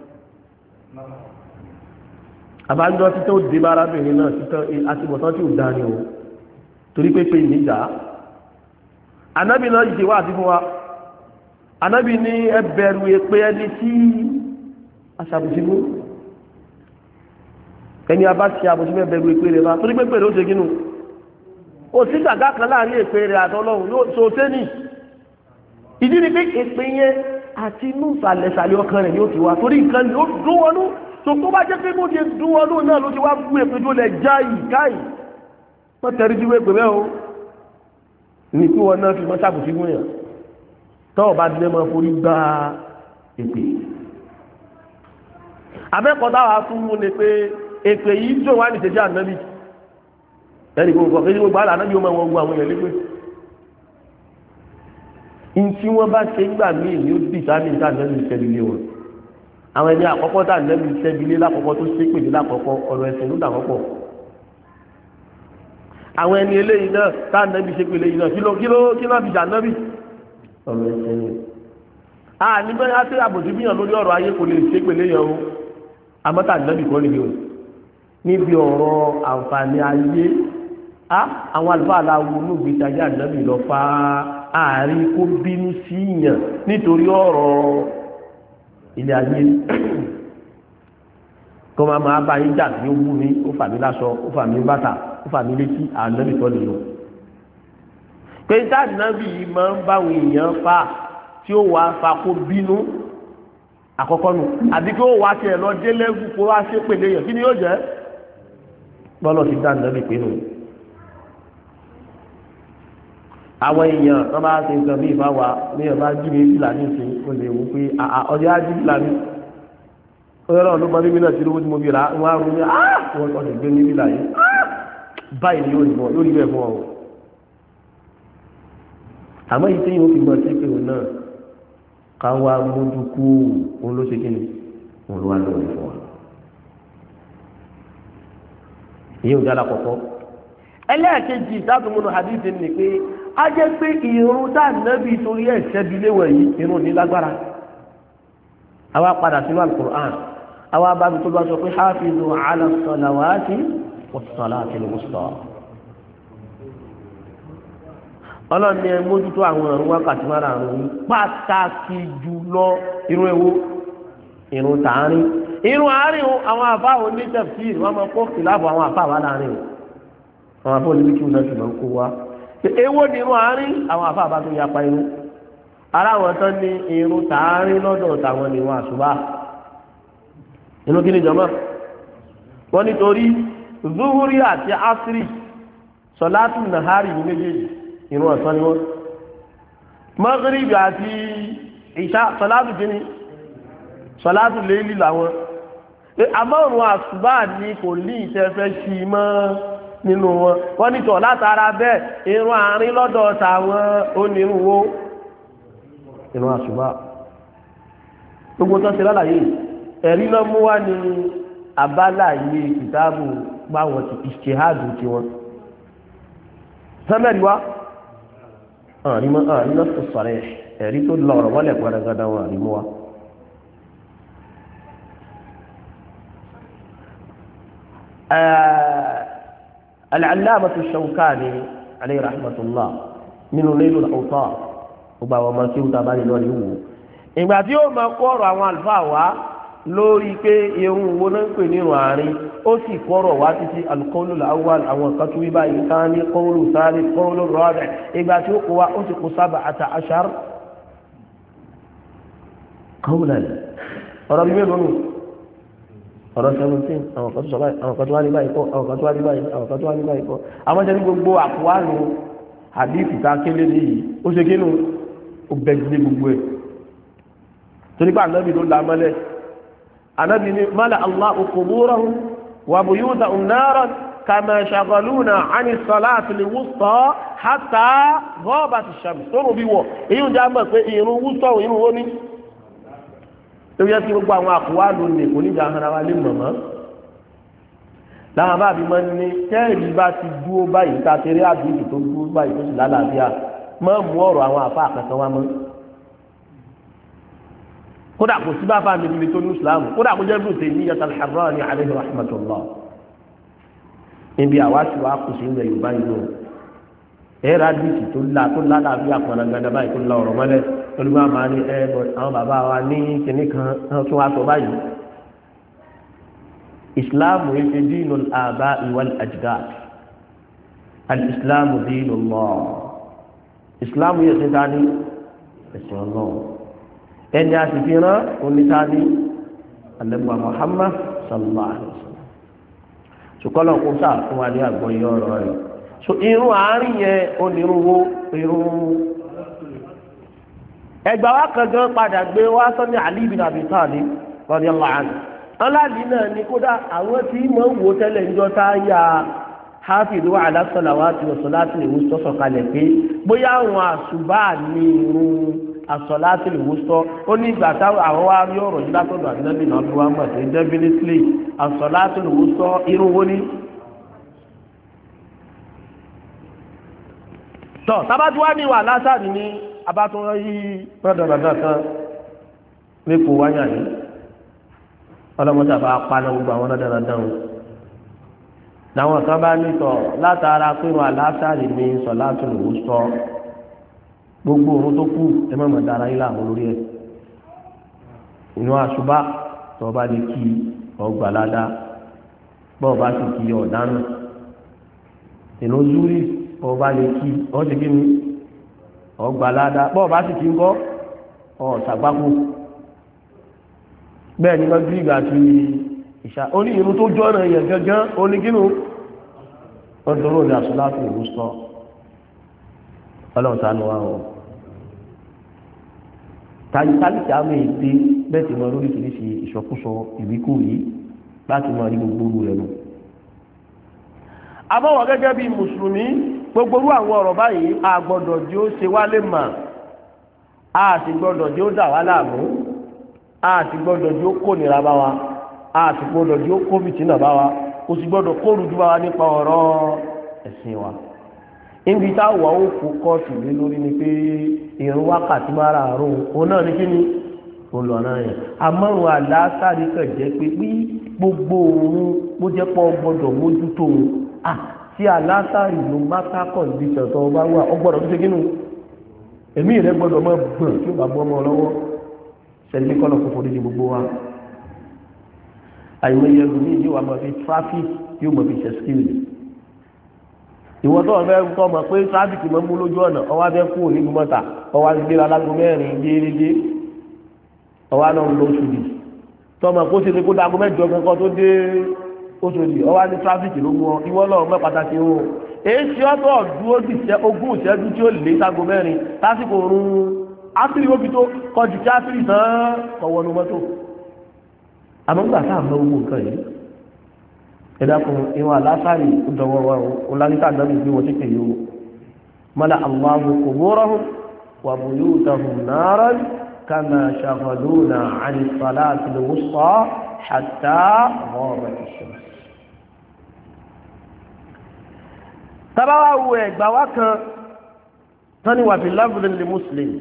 àbájọ títọ́ dé bárábìnrin náà títọ́ àtibọ̀tán tí ò dání o torí pé ìníjà anábì náà yìí ṣe wá àti fún wa anábì ní ẹbẹ̀rù èpè ẹni tí aṣàbùsíbú ẹni a bá ṣe àbùsíbú ẹbẹ̀rù èpè rẹ̀ bá torí pé pèrè ó ṣe gínú ó sí gàgá kan láàrin èpè rẹ̀ àtọ́lọ́hùn yóò so sẹ́ni ìdí ni pé èpè yẹn àti inú ìsàlẹ̀sàlẹ̀ ọkàn rẹ̀ yóò ti wá torí nǹkan yóò dún wọnú tó tó bá jẹ́ pé bó ti dún wọnú náà ló ti wá gbé èpè tó lẹ̀ jáì káì wọ́n tẹ̀rí sí wéèpè bẹ́ẹ̀ o ní kí wọn náà fi mọ́ sàbùsí fún yàn tọ́wọ́ bá dilẹ̀ máa forí gbá èpè abẹ́kọ̀ọ́dá wa fún mú ni pé èpè yìí tó wà ní ìṣẹ́jẹ́ ànábì ẹnì kò kọ̀ pé gbogbo àlà ànábì ó máa wọ gbogbo àwọn èèyàn lépè ntí wọ́n bá ṣe gbà míì ní ó dì sáà ní ìta ànábì ìṣẹ́bílé wọn àwọn ẹni àkọ́kọ́ tá ànábì ìṣẹ́bílé lákọ̀ọ́kọ́ tó ṣépèlé lákọ̀ọ́kọ́ ọ̀rọ̀ ẹ̀sìn ló dà wọ́pọ̀ àwọn ẹni eléyìí náà tá ànábì ṣépèlé yìí náà kí ló fi jà ànábì ọ̀rọ̀ ẹ̀sìn ni nígbà yá sí àbòsí bíyàn lórí ọ̀rọ̀ ayé kò lè ṣe pèlè yẹn o àmọ́tà nẹ́bì kọ́ nìyí o níbi ọ̀rọ̀ àǹfààní ayé àwọn àlùfáà aláwo olóògbé ayé ànábì lọ fa ààrin kó bínú sí yàn nítorí ọ̀rọ̀ ilé ayé kó máa bá yín jà ní ó bú mi ó fà mí láṣọ ó fà mí bàtà ó fà mí létí ànábì kọ́ nìyí o pé táàdínábì yìí máa ń báwọn èèyàn fa tí ó wàá fa kó bínú àkọ́kọ́ nù àbí kí ó wàá tiẹ̀ lọ dé lẹ́gùn kó wá ṣe pèlè yẹn kí ni yóò jẹ́ bọ́lọ̀ ti dá ànábì pé nù. àwọn èèyàn tó bá ṣe nǹkan bí ìbá wa ní ọba jíbi ìbílà ní ìsìn ó lè wò pé ọdẹ ajíbìlà ní ọdẹ náà ló bá bíbí náà sí lówó tí mo bí ra wọn á rú ní wọn ọdẹ gbé ní ìbílà yìí báyìí ni yóò rí bẹ́ẹ̀ fún ọ. àmọ́ yìí tí yóò fi gbọ́ sí pé òun náà ká wá mójú kú òun ló ṣe kí ni òun ló wá lọ́wọ́ fún wa. ìyẹn ò dára kọ̀kọ́. ẹlẹ́ẹ̀kejì ìtàkùnmọ́nù hadith ni pé a jẹ́ pé ìrun tá nàbí torí ẹ̀ ṣẹ́bi léwọ̀ yìí ìrun ní lágbára. àwa padà sínú al-Qur'an àwa bá mi tó bá sọ pé hafizu ala salawati was salati al-wusta. ọlọ́ni ẹ mójútó àwọn ọ̀run wákàtí mára àrùn pàtàkì jùlọ irun ewo irun tààrin irun àárín àwọn àfáà onítẹ̀fíìrì wọ́n máa kó kìláàbù àwọn àfáà wà láàrin àwọn àfáà oníbíkí wọn náà ṣùgbọ́n kó wá ewo ni irun àárín àwọn àfáà bá tó yapa irun ara àwọn tán ní irun tààrin lọ́dọ̀ tàwọn ni wọn àṣùbà inú kí ni jọmọ́ wọ́n nítorí zuhuri àti asiri sọlátù nàhárì ní méjèèjì irun ọ̀sán ni wọ́n mọ́gíríbì àti ìṣá sọlátù kí ni sọlátù léèlì làwọn àmọ́rùn àṣùbà ní kò ní ìtẹ́fẹ́ sí mọ́ nínú wọn wọ́n ní tọ̀ látara bẹ́ẹ̀ irun àárín lọ́dọ̀ tàwọn onírúwó irun àṣùbà gbogbo tó ṣe lálàyé ẹ̀rí lọ mú wá ní abálàyé kìtàbù báwọn ti ìṣèhádù tí wọn sẹ́mẹ̀rí wá àrímọ́ tó sọ̀rọ̀ ẹ̀rí tó lọ́rọ̀ wọ́lẹ̀ pẹ̀rẹ̀gẹ́dẹ́ wọn àrímọ́ wá. العلامة الشوكاني عليه رحمة الله من نيل الأوطار ọba àwọn ọmọ tí ó dábàá ní lọ́ọ̀lì wò ìgbà tí ó máa kọ́ ọ̀rọ̀ àwọn àlùfáà wá lórí pé irun wo náà ń pè ní irun àárín ó sì kọ́rọ̀ wá títí alukọ́lù làwọn àwọn kan tó wí báyìí ká ní kọ́ọ̀lù sáré kọ́ọ̀lù rọ́ọ̀dẹ̀ ìgbà tí ó kó wá ó sì kó sábà àtà àṣàr kọ́ọ̀lù ọ̀rọ̀ bí mélòó nù ọ̀rọ̀ 17 àwọn kan tó sọ báyìí àwọn kan tó wá ní báyìí kọ́ àwọn kan tó wá ní báyìí àwọn kan tó wá ní báyìí kọ́ àwọn jẹ́ ní gbogbo àpòwánu àdìsí tá a kélé nìyí ó ṣe kínú ó bẹ́ẹ̀ gbogbo ẹ̀ torí pé ànábì ló la mọ́lẹ̀ ànábì ní mala Allahu quburahum wa buyutahum naran kama shaghaluna 'ani salati al-wusta hatta ghabat ash-shams tó rò bí wọ̀ èyí ń já mọ̀ pé ìrun wústọ̀ ìrun ó ní tó yẹ kí gbogbo àwọn àkùwá lónìí kò níjà ara wa lè mọ̀mọ́ láwọn bá bí máa ń ní tẹ́ẹ̀lì bá ti dúró báyìí tá a ti rí àdúgbò tó dúró báyìí tó sì lálàáfíà máa mú ọ̀rọ̀ àwọn àfa àkàtàn wa mọ́ kódà kò sí bá fà mí níbi tó ní Islam kódà kó jẹ́ bí òtẹ́ ní yàtọ̀ Al-Harrani alayhi rahmatullah níbi àwáṣù wa kù sí ilẹ̀ Yorùbá yìí lóhùn ẹ̀rọ àdìsí tó lálàáfíà pọ̀nàgàdà báyìí tó la ọ̀rọ̀ mọ́lẹ̀ olùgbà máa ní àwọn bàbá wa ní kinní kan tó wá sọ báyìí ìsìláàmù yìí ṣe dínú àbá wal ajdad alìsìláàmù dínú lọ ìsìláàmù yìí ṣe dání ẹ̀sìn ọlọ́run ẹni a sì fi rán onítàní alẹ́gbà Muhammad sallallahu alaihi wasallam ṣùkọ́lọ̀ kó sáà fún wa ní àgbọ̀yé ọ̀rọ̀ rẹ̀ so irun àárín yẹn onírúurú irun ẹgbà wa kan gan padà gbé wá sọ́ni Ali bin Abi Talib radiyallahu anhu ọlọ́ọ̀lì náà ni kódà àwọn tí mọ̀ ń wo tẹ́lẹ̀ ńjọ́ tá a yà hafidu ala salawati wa salati al-wusta sọ̀kalẹ̀ pé bóyá àwọn àṣùbà ní irun as-salati al-wusta ó ní ìgbà táwọn àwọn wá rí ọ̀rọ̀ yìí látọ̀dọ̀ àdínẹ́bì náà bí wọ́n mọ̀ sí definitely as-salati al-wusta irun wo ni. tọ́ tábàtúwá ní wà lásán ní abátúwá yí pẹ́ẹ́dọ̀dọ̀dọ̀ kan mẹ́kọ̀ọ́ wáyà yìí ọlọ́mọdé àbá paná gbogbo àwọn dáadáa wọn làwọn kan bá nítọ̀ látara pé wọn aláṣàrì ní sọ̀láàtù lòó sọ gbogbo òun tó kù ẹ má mọ̀ dára ilé àwọn olórí ẹ̀ inú àṣùbá tó bá lè kí ọgbà ládàá bọ́ọ̀ bá sì kí ọ̀dánù inú zúrí bọ́ọ̀ bá lè kí ọ́ ti kí ni ọgbà ládàá bọ́ọ̀ bá sì kí ń kọ́ ọ̀sàgbákò bẹ́ẹ̀ ni wọ́n gírígà sí ìṣà oní irun tó jọ́ ọ̀nà èèyàn gángan onígínú ọdọ́rọ̀ ní àṣọláàfù ìlú sọ ọlọ́run sánú wa ọ̀ tàbí àmì èdè bẹ́ẹ̀ tí wọ́n lórí kìíṣe ìṣọkúsọ ìwíkú yìí láti mọ ní gbogbo rẹ̀ nù. abọ́wọ̀ gẹ́gẹ́ bí mùsùlùmí gbogbo àwọn ọ̀rọ̀ báyìí a gbọ́dọ̀ tí ó ṣe wálé mà a sì gbọ́dọ̀ tí ó dà wá láàmú a sì gbọ́dọ̀ tí ó kó nira bá wa a sì gbọ́dọ̀ tí ó kó fìtínà bá wa kò sì gbọ́dọ̀ kó rújú bá wa nípa ọ̀rọ̀ ẹ̀sìn wa. níbi táwọn ó kó kọ́ọ̀tù lé lórí ni pé ìrun wákàtí márààrún òun náà ní kíni òun lọ náà yẹn amọ́run àlàásàrí kàn jẹ́ pé bí gbogbo òun bó jẹ́ pọ́ gbọ́dọ̀ mójútó òun tí àlàásàrí ló bá kákọ̀ níbi ìṣẹ̀tọ́ bá wà ó gbọ́dọ̀ tó ṣe kínú èmi rẹ̀ gbọ́dọ̀ mọ́ gbọ̀n tí ó bá gbọ́ ọmọ lọ́wọ́ sẹ́ni kọ́lọ̀ kó forí di gbogbo wa àìmọye ẹlòmí yóò wá mọ̀ fi traffic yóò mọ̀ fi ṣe skill ìwọ́n tó ọ̀fẹ́ kọ́ mọ̀ pé traffic mọ́ mú lójú ọ̀nà ọwọ́ abẹ́ kú òní gbọ́mọ̀ta ọwọ́ agbéra lágbo mẹ́rin déédéé ọwọ́ náà ń lọ Òṣòdì tọmọ kó ṣe lè kó dago mẹ́jọ kankan tó dé Òṣòdì ọwọ́ ní traffic ló mú ọ ìwọ náà mọ́ pàtàkì o èyí tí ọ̀tọ̀ dúró di ogún ìṣẹ́jú tí ó lé sago mẹ́rin lásìkò oorun ásírì ó fi tó kọjú kí ásírì tán kọ̀wọ́nu mọ́tò àmọ́ gbà sáà mọ́ owó nǹkan yìí ẹ dákun ìwọ̀n àlásàrì ìdọ̀wọ́ wa ó lálítà dábì bí wọ́n ti pè yóò mọ́lá Allahu quburahum wa buyutahum naran kama shaghaluna 'ani salati al-wusta hatta ghabat ash-shams. tabawa wo ẹgbà wa kan tani wà fi lafdhin li Muslim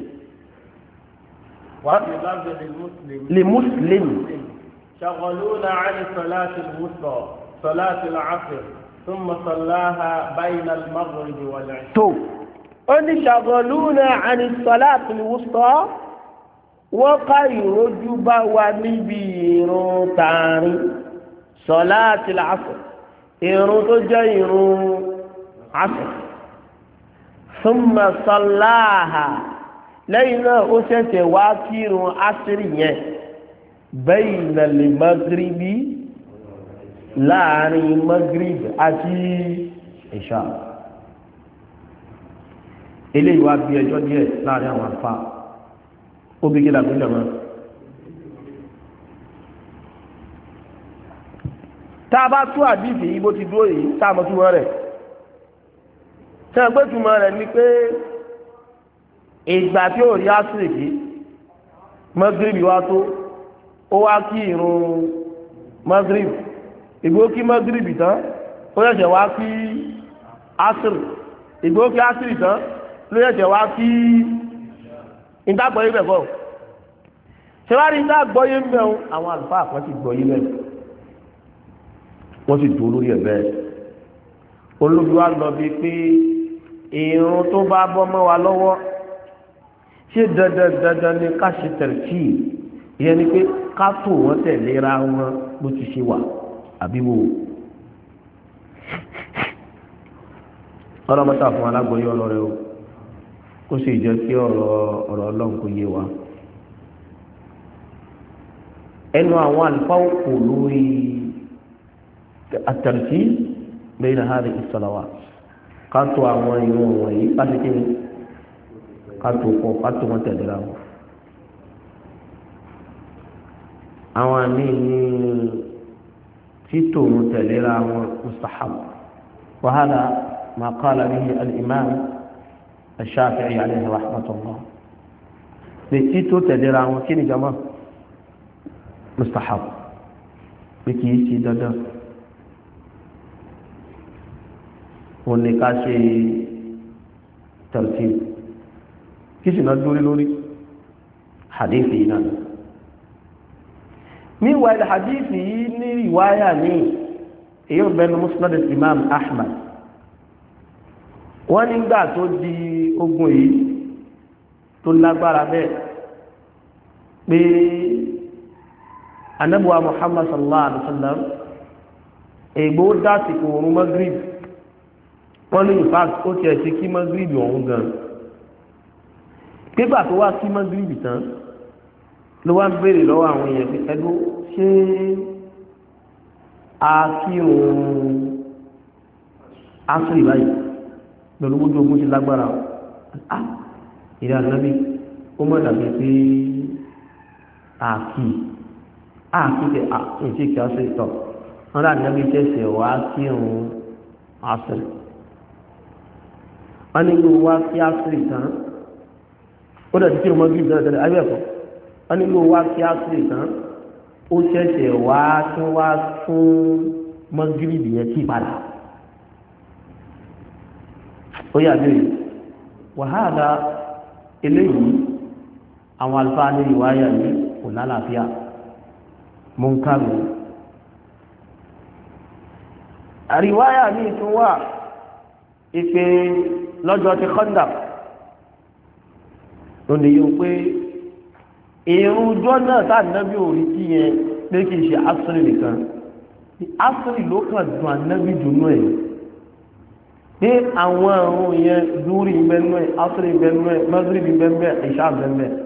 وفي لفظ للمسلم
لمسلم
شغلونا عن صلاة الوسطى صلاة العصر ثم صلاها بين المغرب والعشاء
تو أني شغلونا عن الصلاة الوسطى وقير جبا ونبير تاني صلاة العصر إرجير عصر ثم صلاها lẹ́yìn náà ó ṣẹ̀ṣẹ̀ wá kírun àṣírí yẹn bayna al-maghribi láàrin maghrib àti ìṣà eléyìí wá bí ẹjọ́ díẹ̀ láàrin àwọn àlùfáà ó bí kí làgbéjọ mọ́ tá a bá tú àdìsí yìí bó ti dúró yìí tá a mọ̀ túmọ̀ rẹ̀ tẹ́ ẹ gbé túmọ̀ rẹ̀ ni pé ìgbà tí ó rí àṣírí mọ́gírìbì wá tó ó wá kí ìrun mọ́gírìbì ìgbó kí mọ́gírìbì tán ó yẹ̀ṣẹ̀ wá kí àṣírí ìgbó kí àṣírí tán ló yẹ̀ṣẹ̀ wá kí ìdágbọ́yé bẹ̀kọ́ ṣe wá rí ìdágbọ́yé mẹ́un àwọn àlùfáà kan sì gbọ́yé mẹ́un wọ́n sì dúró lórí ẹ̀ bẹ́ẹ̀ olóbi wa lọ bí pé ìrun tó bá bọ́ mọ́ wa lọ́wọ́ ṣé dandan ni ká ṣe tẹ̀rẹ̀tì ìyẹn ni pé ká tó wọn tẹ̀léra wọn bó ti ṣe wà àbí wo ọlọ́mọta fún alágbóyé ọlọ́rẹ́ o kó sì jẹ́ kí ọ̀rọ̀ ọlọ́run kó yé wa ẹnu àwọn àlùfáà kò lórí àtẹ̀rẹ̀tì bayna hadhihi as-salawat ká tó àwọn ìwọ̀n wọ̀nyí láti kí ni kátó kọ́ kátó wọn tẹ̀léra wọn. àwọn àmì ní títò wọn tẹ̀léra wọn mustahab wa hadha ma qala bihi al-imam ash-shafi'i alayhi rahmatullah pé títò tẹ̀léra wọn kí ni jama mustahab pé kì í ṣe dandan wọn ni ká ṣe tartib kí sì náà dúrí lórí hadithi náà meanwhile hadith yìí ní riwaya ní èyí ò bẹnu musnad imam ahmad wọ́n nígbà tó di ogun yìí tó lágbára bẹ́ẹ̀ pé anabuwa muhammad sallallahu alaihi wasallam ègbó dásìkò òun magrib wọ́n ní in fact ó tiẹ̀ sí kí magrib ọ̀hún gan nígbà tó wá sí magrib tán ló wá ń béèrè lọ́wọ́ àwọn èèyàn pé ẹgbó ṣé a kí òun asiri báyìí pẹ̀lú ojú ogun ti lágbára ìrẹ́ ànábì ó mọ̀ dàbí pé àkì tẹ àkìtì kí a ṣe tọ̀ wọ́n rà ànábì tẹ̀sẹ̀ wá kí òun asiri wọ́n ní kí wá kí asiri tán ó dẹ̀ ti kí òun mọ́ bí tẹ́lẹ̀ ayé ẹ̀kọ́ wọ́n ní kí wá kí asiri tán ó ṣẹ̀ṣẹ̀ wá tún wá fún mọ́gírìbì yẹn kí padà ó yà bẹ́ẹ̀ wàhálà eléyìí àwọn àlùfáà ní ìwáyà ní kò lálàáfíà munkaru àríwáyà ní ìtún wà ìpè lọ́jọ́ ti Khandaq lónìí yóò pé ìrújọ́ náà tá ànábì orí kí yẹn pé kì í ṣe asiri nìkan asiri ló kàn dùn ànábì dùnú ẹ̀ ní àwọn ọ̀run yẹn dúrí ìbẹ́nu ẹ̀ asiri ìbẹ́nu ẹ̀ maghrib ìbẹ́nu ẹ̀ ìṣá ìbẹ́nu ẹ̀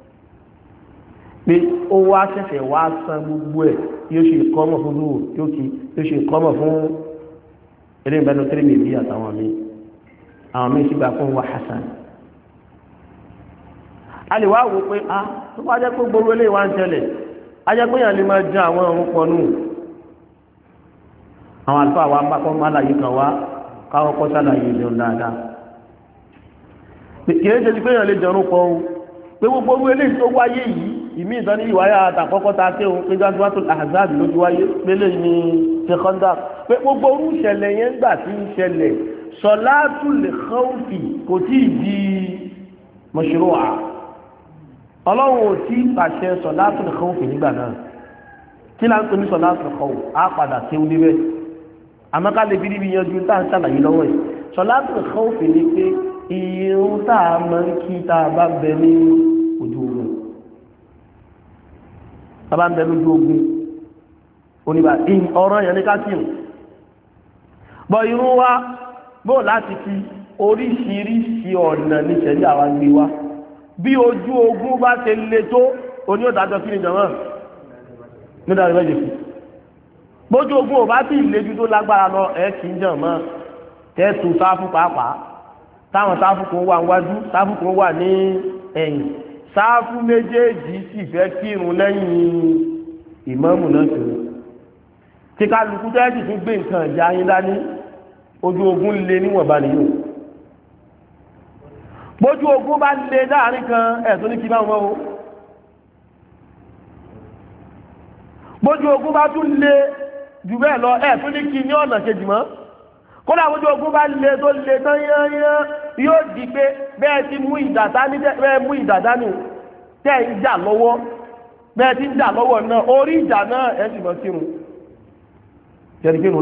pé ó wá ṣẹ̀ṣẹ̀ wá san gbogbo ẹ̀ yóò ṣe ìkọ́mọ̀ fún lóò yóò ṣe ìkọ́mọ̀ fún eré ìbẹ́nu Tirmidhi àtàwọn míì àwọn míì sì gbà fún wa hasan a lè wá wò pé tó bá jẹ́ pé gbogbo ilé wa ń tẹ́lẹ̀ a jẹ́ pé yàn lè máa jẹ àwọn ọ̀run pọ̀ nù àwọn àlùfáà wa ń bá kọ́ máa láyé kan wá káwọn kọ́ sálàyé ìjẹun dáadáa kìí ṣe pé yàn lè jẹun pọ̀ o pé gbogbo ilé tó wáyé yìí ìmí ìtàn ní ìwáyà àtàkọ́kọ́ ta ké òun pé Ghazwatul Ahzab ló ti wáyé pélé ní Khandaq pé gbogbo orú ìṣẹ̀lẹ̀ yẹn gbà tí ń ṣẹlẹ̀ Salatul Khawfi kò tí ì di mashru'a ọlọ́run ò tí pàṣẹ Salatul Khawf nígbà náà kí là ń pè ní Salatul Khawf á padà tí ó níbẹ̀ àmọ́ká lè bí níbi yanjú tá à ń ṣàlàyé lọ́wọ́ yìí Salatul Khawf ní pé ìrun tá a máa ń kí tá a bá bẹ ní ojú ogun tá a bá ń bẹ lójú ogun oníbà ọ̀rọ̀ yẹn ní ká kí bọ̀ ìrun wa bó láti fi oríṣiríṣi ọ̀nà níṣẹ́lẹ̀ àwa gbé wa bí ojú ogun bá ṣe le tó oní òdájọ́ kí ni jọmọ́ nígbà rẹ̀ méjì fún bójú ogun ò bá tí ìlejú tó lágbára lọ ẹ kì í jàn mọ́ tẹ́tù sáfù pàápàá táwọn sáfù kan wà níwájú sáfù kan wà ní ẹ̀yìn sáfù méjèèjì sì fẹ́ kírun lẹ́yìn ìmáàmù náà tó tí kálukú tẹ́tù tún gbé nǹkan ìjà yín dání ojú ogun le níwọ̀nba nìyó bójú ogun bá lè láàrin kan ẹ̀tún ní kí bá wọn o bójú ogun bá tún lè jù bẹ́ẹ̀ lọ ẹ̀tún ní kí ní ọ̀nà kejì mọ́ kódà bójú ogun bá lè tó lè tán yányán yóò di pé bẹ́ẹ̀ ti mú ìdàdánù tẹ́ ń jà lọ́wọ́ bẹ́ẹ̀ ti ń jà lọ́wọ́ náà orí ìjà náà ẹ̀ sì mọ́ sírun jẹ́rìkínú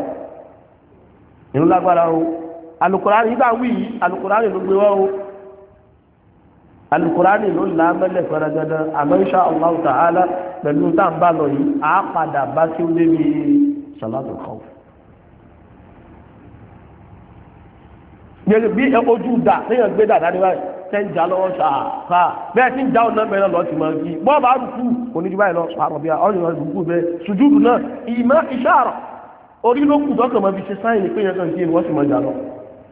lágbára o alukurani nígbà wí yìí alukurani ló gbé wá o alukurani ló là á mẹ́lẹ̀ fẹ́rẹ́gẹ́dẹ́ àmọ́ insha Allah ta'ala pẹ̀lú tá à ń bá lọ yìí á padà bá kí ó débi Salatul Khawf. bí ojú dà léèyàn gbé dàda ní báyìí tẹ́ ń jà lọ́wọ́ ṣáà bẹ́ẹ̀ tí ń jà ọ̀nà mẹ́rin lọ́ọ́ ti máa ń kí bọ́ọ̀ bá rúkú oníjú báyìí lọ àrọ̀ bí i ọ̀rọ̀ rúkú bẹ́ẹ̀ sùjúdù náà ìmọ̀ ìṣàrọ̀ orí ló kù dọ́kàn máa fi ṣe sáyìn pé yẹn kan kí ni wọ́n sì máa jà lọ.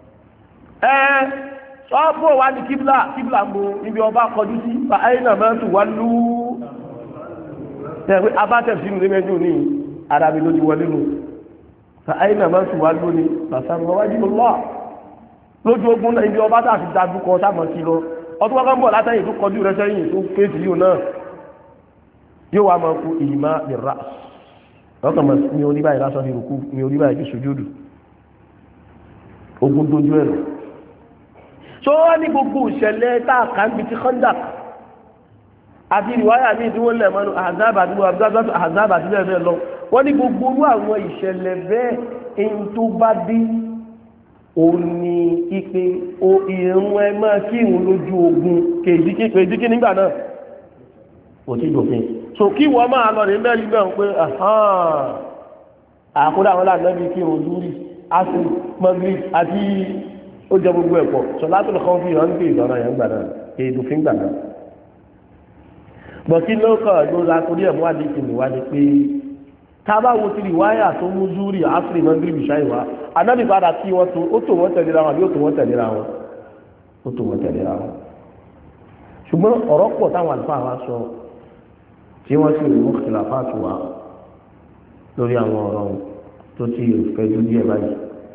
sọ́ọ̀bù wa ní kíbla mú ibi ọba kọjú sí fa àyínà máa tù wá lú tẹ̀wé abátẹ̀sínú ní mẹ́jọ ní arabi ló ti wọlé nù fa àyínà máa tù wá lú ní bàtà wájú lọ́wọ́ lójú ogun náà ibi ọba tá a ti dájú kọ sáàmù sí lọ ọtún wọn kàn bọ̀ látẹ̀yìn tó kọjú rẹ sẹ́yìn tó fèsì yìí náà yóò wá máa kú ìyìmá ìrà lọ́kàn mọ̀ ní orí báyìí lásán ní rùkú ní orí báyìí fi sùjúdù ogun dojú ẹ̀ lọ. tó wá ní gbogbo ìṣẹ̀lẹ̀ tá a kà ń bi ti Khandaq àti ìwáyà ní ìdíwọ́ lẹ̀ mọ́nú àzábà àti bẹ́ẹ̀ bẹ́ẹ̀ lọ wọ́n ní gbogbo orú àwọn ìṣẹ̀lẹ̀ bẹ́ẹ̀ èyí tó bá dé òun ni ipe ìrún ẹ máa kí ìrún lójú ogun kèjì nígbà náà kò tí dòfin so kí wọ́n máa lọ rí mẹ́rin bẹ́ẹ̀ pé àkúrà àwọn lànàbí kí ìrún lórí asùn mọ́gírí àti ó jẹ gbogbo ẹ̀pọ̀ sọ látọ̀ lọ́kọ́ fi hàn ń gbé ìdọ́nà yẹn gbà náà èdòfin gbà náà bọ̀kí lókọ̀ ló la torí ẹ̀mú àdéhùn ìwádìí pé tábà wo ti rí wáyà tó mú zúrì áfírí mọ́gírí bìṣá ìwá anábì padà tí wọ́n tó ó tò wọ́n tẹ̀léra wọn àbí ó tò wọ́n tẹ̀léra wọn ó tò wọ́n tẹ̀léra wọn ṣùgbọ́n ọ̀rọ̀ pọ̀ táwọn àlùfáà wa sọ tí wọ́n sì mú kìláfàtù wá lórí àwọn ọ̀rọ̀ tó ti fẹjú díẹ̀ báyìí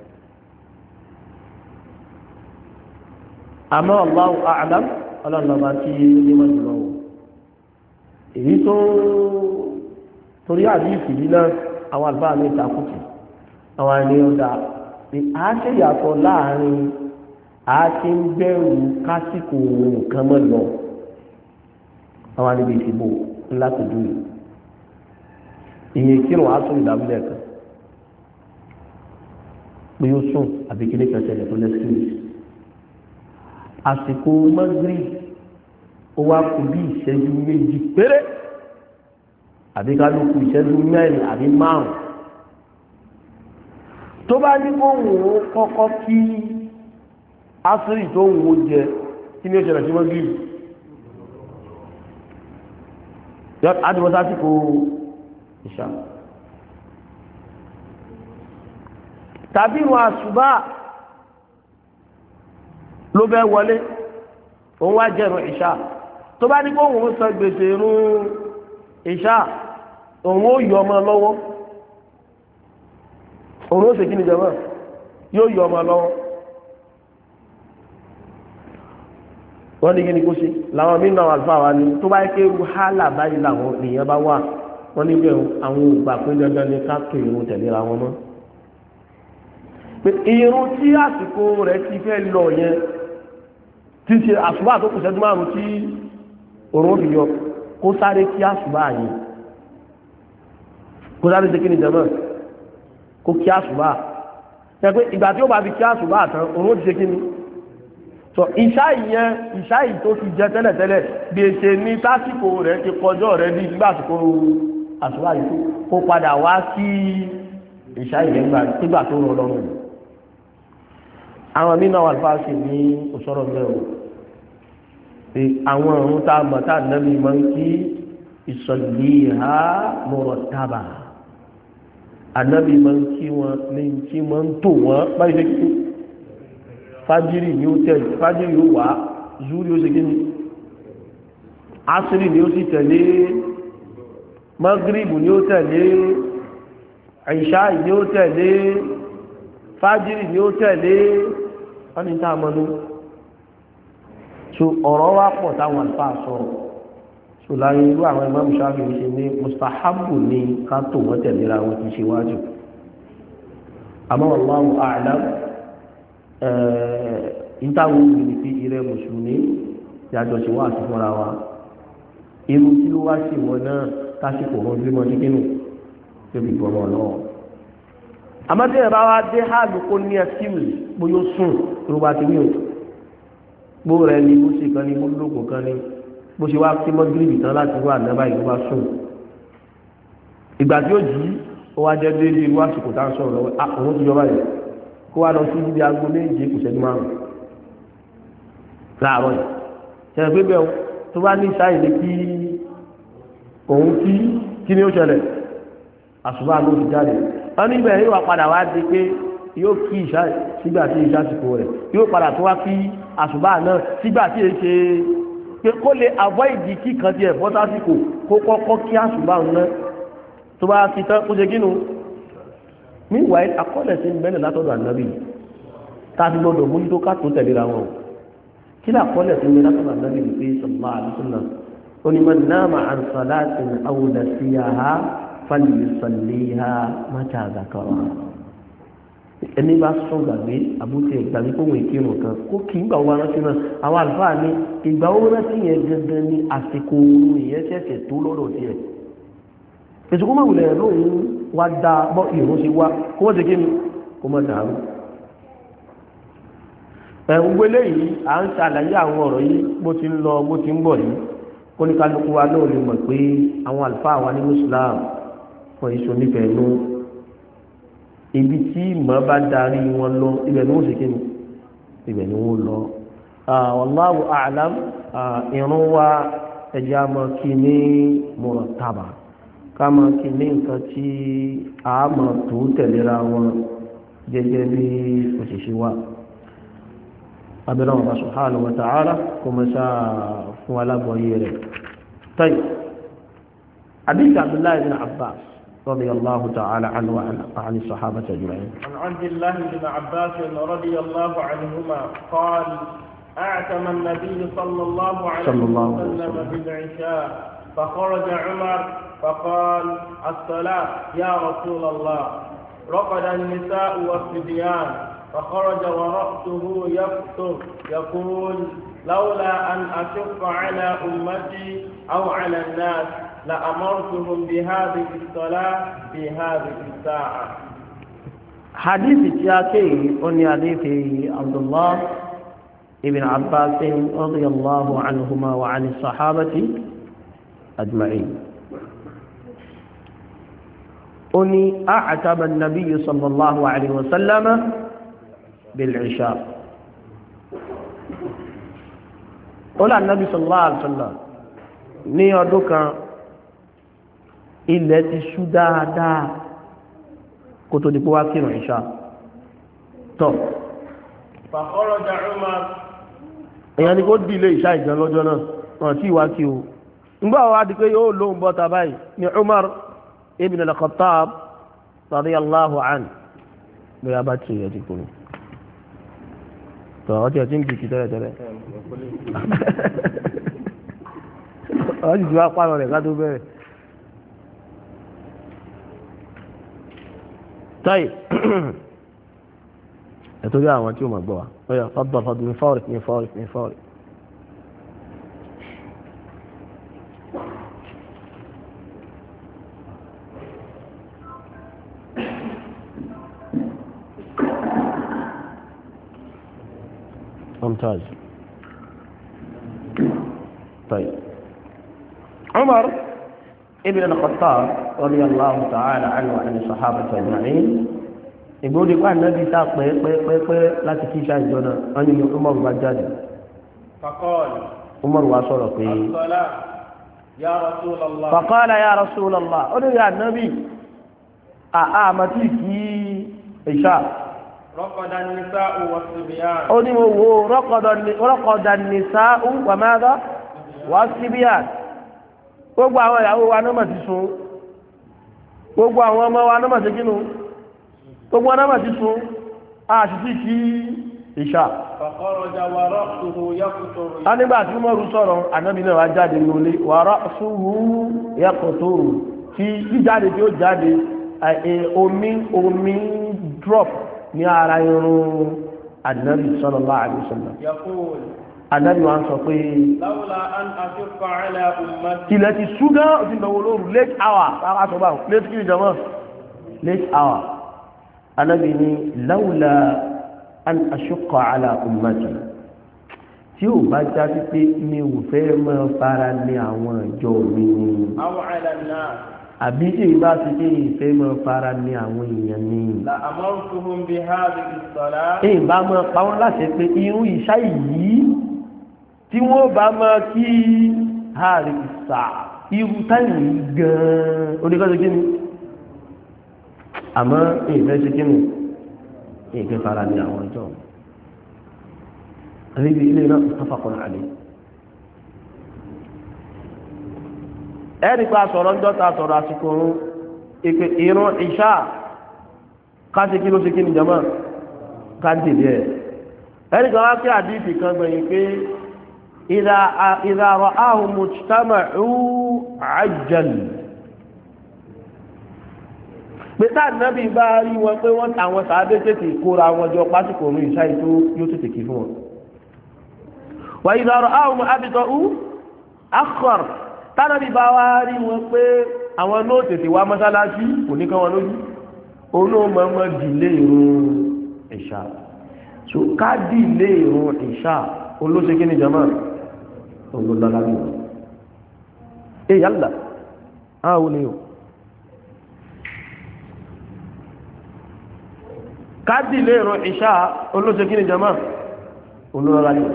àmọ́ Allahu a'lam ọlọ́lọ́ba tí ó wọ́n jùlọ wò èyí tó torí àdífì yìí náà àwọn àlùfáà ní ìtakùtì àwọn ẹni ọ̀dà ni a ṣe yàtọ̀ láàrin a ti ń bẹ̀rù kásìkò nǹkan mọ́ lọ àwọn àdìbò ìdìbò ńlá tó dúró ìyẹn kírun á sún ìdábílẹ̀ kan pé ó sùn àbí kíní kan ṣẹlẹ̀ tó lẹ́sìn àsìkò mọ́gírì ó wá kù bí ìṣẹ́jú méjì péré àbí kálukú ìṣẹ́jú mẹ́rin àbí márùn tó bá ní kó wò ó kọ́kọ́ kí ásírì tó wò ó jẹ kí ní ó ṣẹlẹ̀ sí mọ́gírì adìmọ́ sásìkò ìṣà tàbí ìwọ̀n àṣùbá ló bẹ́ wọlé òun wá jẹ́rùn ìṣà tó bá ní kó òun sọ gbèsè irun ìṣà òun ó yọ ọmọ lọ́wọ́ òun ó sì kí ni jẹ́mọ́ yóò yọ ọmọ lọ́wọ́ wọ́n ní kí ni kó ṣe làwọn mí náà àlùfáà wa ni tó bá yẹ kí ewu hálà báyìí làwọn èèyàn bá wà wọ́n níbẹ̀ àwọn ògbà pé dandan ní ká tó irun tẹ̀léra wọn mọ́ pé irun tí àsìkò rẹ̀ ti fẹ́ lọ yẹn tí ṣe àṣùbà tó kù ṣẹ́jú márùn-ún tí òun fi yọ kó sáré kí àṣùbà yìí kó sáré ṣe kí ni jẹ́mọ́ kó kí àṣùbà ṣe pé ìgbà tí ó bá fi kí àṣùbà tán òun ti ṣe kí ni sọ ìṣá yìí tó ti jẹ tẹ́lẹ̀tẹ́lẹ̀ bí i ṣe ní tásìkò rẹ̀ ti kọjọ́ rẹ̀ bí nígbà àsìkò àṣùbà yìí kó padà wá sí ìṣá yìí nígbà tó rọ lọ́rùn àwọn mínà wà fáṣì ní òṣòro mẹ́rin pé àwọn ọ̀run tá a mọ̀ tá a nẹ́bí máa ń kí ìsọ̀lì ha mọ̀rọ̀ tábà ànábì máa ń kí wọn ní tí máa ń tò wọ́n báyìí ṣe kí fájírì ni ó tẹ̀lé fájírì ó wà zúrí ó ṣe kí ni asiri ni ó sì tẹ̀lé magribu ni ó tẹ̀lé àìṣáì ni ó tẹ̀lé fájírì ni ó tẹ̀lé wọ́n ní tá a mọ́ ní so ọ̀rọ̀ wá pọ̀ táwọn àlùfáà sọ̀rọ̀ so láyé irú àwọn Imam Shafi'i ṣe ní mustahabu ní ká tó wọ́n tẹ̀léra wọn ti ṣe wájú àmọ́ Wallahu a'lam ìtàwọn obìnrin fi ìrẹ́ mùsùlùmí yàjọ sí wá àti fúnra wa irú tí ó wá sí wọn náà tásìkò wọn bí wọn dídínú tó fi bọ́ wọn lọ́wọ́ àmọ́tí ẹ̀bá wá dé hàlù kó ní ẹ̀sìmì bó yóò sùn tó bá ti ní o gbó rẹ̀ ní bó ṣe kan ní bó lóògùn kan ní bó ṣe wá kí mọ́gírìbì tán láti wá ànábà ìlú bá sùn ìgbà tí ó jí ó wá jẹ́ déédéé irú àsìkò tá à ń sọ̀rọ̀ lọ́wọ́ òun ti jọba yìí kó wá lọ sí ibi aago méje kò ṣẹ́jú márùn láàárọ̀ yìí ṣẹlẹ̀ pé bẹ́ẹ̀ tó bá ní sáyẹ̀lẹ̀ kí òun kí ni ó ṣẹlẹ̀ àṣùbà ló ti jáde wọ́n níbẹ̀ yóò wá padà wá di pé yóò kí ìṣá sígbà tí ìṣá ti kó rẹ̀ yóò padà tó wá kí àṣùbà náà sígbà tí èyí ṣe pé kó lè avoid kíkan tí ẹ̀fọ́ sásìkò kó kọ́kọ́ kí àṣùbà náà tó bá ti tán kó ṣe kínú meanwhile akọ́lẹ̀ sí bẹ́ẹ̀ látọ̀dọ̀ ànábì tá a ti gbọ́dọ̀ mójú tó ká tó tẹ̀léra wọn kí ni akọ́lẹ̀ sí bẹ́ẹ̀ látọ̀dọ̀ ànábì ní pé sallallahu alaihi wasallam onímọ̀ náà máa ń salatin aw nasiyaha فليصليها متى ذكرها ẹni bá sún gbàgbé àbúté gbàgbé kó wọn ìkírun kan kó kí ń gbà wọn rántí náà àwọn àlùfáà ní ìgbà owó rántí yẹn gangan ní àsìkò oorun ìyẹn ṣẹ̀ṣẹ̀ tó lọ́dọ̀ tiẹ̀ ètò kó má wulẹ̀ lóyún wá dá bọ́ ìrún ṣe wá kó wọ́n ṣe kí ni kó má dàrú. gbogbo eléyìí à ń ṣàlàyé àwọn ọ̀rọ̀ yìí bó ti ń lọ bó ti ń bọ̀ yìí kó ní kálukú wa náà lè mọ̀ pé àwọn àlùfáà wa ní Islam wọ́n yìí so nífẹ̀ẹ́ nú ibi tí ìmọ̀ bá darí wọn lọ ibẹ̀ ni wọ́n ṣe kí ni ibẹ̀ ni wọ́n lọ. wallahu a'lam ìrún wa ẹja mọ̀ kí ní murattaba ká mọ̀ kí ní nǹkan tí a mọ̀ tó tẹ̀léra wọn gẹ́gẹ́ bí òṣìṣẹ́ wa. abẹ́rẹ́ wọn subhanahu wa ta'ala kò mọ̀ sáà fún alábọ̀ọ́yé rẹ̀. tayyib hadith Abdullah ibn Abbas رضي الله تعالى عنه وعن الصحابة أجمعين.
عن عبد الله بن عباس رضي الله عنهما قال: أعتم النبي صلى الله عليه وسلم بالعشاء فخرج عمر فقال: الصلاة يا رسول الله. رقد النساء والصبيان فخرج ورأسه يفطر يقول: لولا أن أشق على أمتي أو على الناس لأمرتهم بهذه الصلاة في هذه الساعة.
حديث جاكي أن حديث عبد الله ابن عباس رضي الله عنهما وعن الصحابة أجمعين. أني أعتب النبي صلى الله عليه وسلم بالعشاء. قال النبي صلى الله عليه وسلم ní ọdún kan ilẹ̀ ti ṣú dáadáa kó tó di pé wá kírun ìṣá tọ́
فخرج عمر
èyàn ni kó dì ilé ìṣá ìjọ lọ́jọ́ náà wọ́n tí wá kí o nígbà wá di pé yóò lóhun bọ́ta báyìí ni Umar ibn al-Khattab radiyallahu anhu bí a bá tí ìyẹ́ ti kúrò tọ́ ọtí ọtí ń bìkì tẹ́lẹ̀tẹ́lẹ̀ ọtí ti wá pààrọ̀ rẹ̀ ká tó bẹ̀rẹ̀. طيب اتوجه àwọn tí ó máa gbọ́ wa oya fadal min fawrik ممتاز. طيب عمر ابن الخطاب رضي الله تعالى عنه وعن الصحابة أجمعين يقول لك النبي ساق لا تكيش الجنة أن عمر بجد
فقال
عمر وصلك
الصلاة يا رسول الله.
فقال يا رسول الله قل يا النبي أعمتك إشاء
رقد النساء والصبيان.
قل رقد النساء وماذا والصبيان. gbogbo àwọn ìyàwó wa náà mà ti sùn gbogbo àwọn ọmọ wa náà mà ti kínú gbogbo náà mà ti sùn àṣìṣì kí ìṣà. a nígbà tí Umaru sọ̀rọ̀ Ànábì náà wá jáde lólé wa ra'suhu yaqturu tí jíjáde tí ó jáde omi drop ní ara irun Ànábì sallallahu alaihi wasallam. Ànábì wa ń sọ pé ilẹ̀ ti ṣúgá òtí ìgbàwó lóòrùn late hour àṣọ́bà late kí ìjọmọ́ late hour. Ànábì ní láwùlá an ashqa ala ummati tí ó bá já sí pé mi ò fẹ́ mọ́ fara ní àwọn ìjọ mi ni àbí tí ìbá ti pé ìfẹ́ mọ́ fara ní àwọn èèyàn ni ìbá mọ́ pa wọ́n láṣẹ pé irú ìṣá yìí tí wọ́n bá mọ́ kí hàrí ìsà irú táìmù gan-an oníkọ́sí kí ni àmọ́ ìfẹ́ ṣe kí ni ìfẹ́ fara ní àwọn ìjọ àríbi ilé náà tafaqun alayhi. ẹ̀rí pa sọ̀rọ̀ ń jọta sọ̀rọ̀ àsìkò ìpè ìrun ìṣá káṣe kí ló ṣe kí ni jama káńtìlì ẹ̀. ẹ̀rí kan wá sí àdìsí kan gbẹ̀yìn pé idha ra'ahu mujtama'u ajjal pé tá ànábì bá rí wọn pé wọ́n àwọn sàádé tètè kóra wọn jọ pásìkò òun ìṣá ètò yóò tètè kí fún wọn. wà ìdọ̀rọ̀ àwọn abìtọ̀ ú akọ̀r tánàbì bá wá rí wọn pé àwọn náà tètè wá mọ́sálásí kò ní kán wọn lójú òun náà mọ̀ dìlé ìrun ìṣá so ká dìlé ìrun ìṣá olóṣèké ní jama olólọ́lá bí wọn. yálà àwọn ni o káàdì lè rọ ìṣá olóṣèkí ní jama olóòrà ní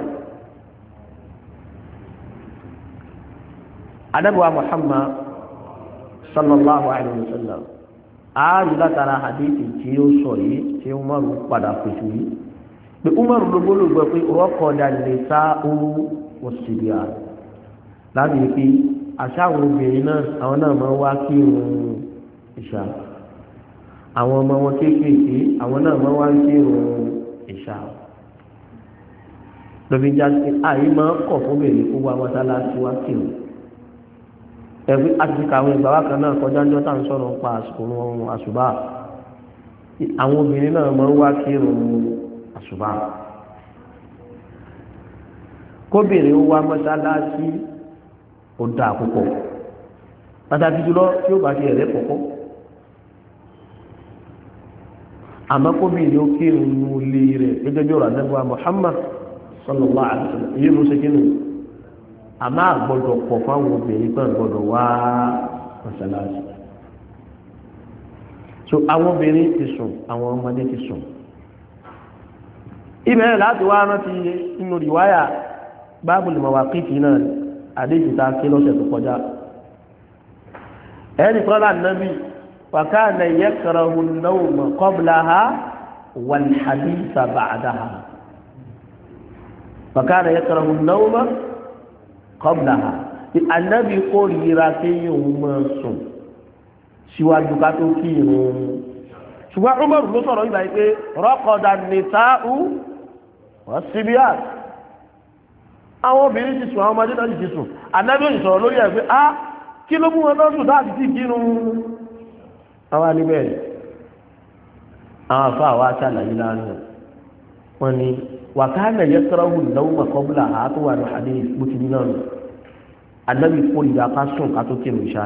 adábọ̀wà Muhammad sallallahu alaihi wasallam ààrùn látara hadithi tí ó sọ yìí tí Umaru padà pèsè yìí pé Umaru lógbólógbò pé rọ́kọ̀dà lè sá owó wọ̀síbíà láti pé àṣàwọn obìnrin náà àwọn náà máa wá kí irun ìṣá àwọn ọmọ wọn kéékèèké àwọn náà máa wá kí irun ìṣá lóbi jáde àyè máa kọ̀ fún bèrè kó wá mọ́sálásí wá kí irun ẹ̀rí àtìkà àwọn ìgbà wákan náà kọjá ní ọ̀tá ń sọ̀rọ̀ pa àsìkò ohun àṣùbà àwọn obìnrin náà máa wá kí irun àṣùbà kóbìnrin ó wá mọ́sálásí ó dáa púpọ̀ pàtàkì jùlọ tí ó bá ti ẹ̀rẹ́ pọ̀pọ̀ àmọ́ kóbìnrin ó kírun ní ilé rẹ̀ gẹ́gẹ́ bí ọ̀rọ̀ àdẹ́gbà Muhammad sallallahu alaihi wasallam èyí ló ṣe kínú àmọ́ àgbọ̀dọ̀ pọ̀ fáwọn obìnrin kan gbọ́dọ̀ wá mọ́sálásí so àwọn obìnrin ti sùn àwọn ọmọdé ti sùn ibẹ̀ láti wá rántí inú rìwáyà Babul Mawaqiti náà àdéjì ta kí lọ́sẹ̀ tó kọjá ẹni kọ́lá nàbí wa kana yakrahu an-nawma qablaha wal haditha ba'daha wa kana yakrahu an-nawma qablaha ànábì kó ríra kéèyàn máa sùn síwájú ká tó kí irun ṣùgbọ́n Umar ló sọ̀rọ̀ ìgbà yìí pé raqada an-nisa'u was-sibyan àwọn obìnrin ti sùn àwọn ọmọdé náà ti sùn ànábì òyìn sọ̀rọ̀ lórí ẹ̀ pé kí ló mú wọn náà sùn láti tí kínú àwọn alíbẹ̀ àwọn afọ àwọn aṣàlàyé láàrin wọn ni wa kana yakrahu an-nawma qablaha tó wà ní hadith bó ti ní náà nù ànábì kó ìyá ká sùn ká tó kírun ìṣá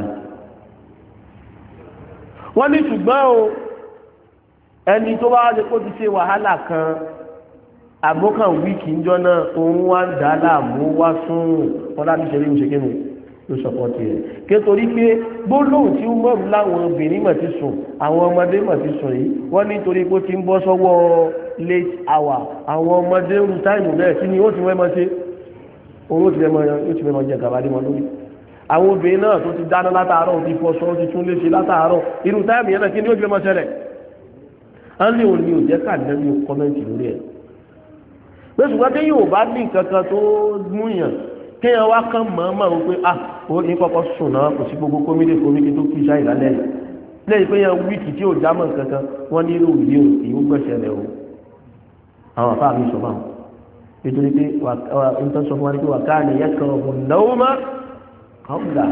wọ́n ní ṣùgbọ́n o ẹni tó bá wáyé kó ti ṣe wàhálà kan àgbókàn wíìkì ń jọ náà òun wá ń dá láàmú wá sún wọn láti ṣe rí ní ṣekínú ló sọpọ́tì rẹ̀ kétorí pé gbólóhùn tí ó mọ̀rún láwọn obìnrin mọ̀ ti sùn àwọn ọmọdé mọ̀ ti sùn yìí wọ́n nítorí pé ó ti ń bọ́ sọ́wọ́ late hour àwọn ọmọdé rú táìmù bẹ́ẹ̀ sí ni ó ti wẹ́ mọ́ ṣe owó ti fẹ́ mọ́ jẹ gàbádé wọn lórí àwọn obìnrin náà tó ti dáná látàárọ̀ ti fọṣọ ti tún léṣe látàárọ̀ irú táìmù yẹn náà kí ni ó ti fẹ́ mọ́ ṣẹlẹ̀ á ní òní ò jẹ́ káàdínlẹ́bí kọ́mẹ́ǹtì lórí ẹ̀ pé ṣùgbọ́n tí yóò bá ní nǹkan kan tó múyàn kéèyàn wá kán mọ̀ọ́mọ̀ wípé ó ní kọ́kọ́ sùn náà kò sí gbogbo kómìdé tó kí iṣẹ́ ìlálẹ́ yìí lẹ́yìn pé yẹn wíìkì tí ò jámọ̀ nǹkan kan wọ́n ní irú ìdí ìwú gbẹ̀ṣẹ̀ rẹ̀ o àwọn àfáà mi sọ fáwọn nítorí pé nǹkan sọ fún wa ní pé wà káà ní yẹ́kọ̀ ọ̀hún náwó má kọ́ńdà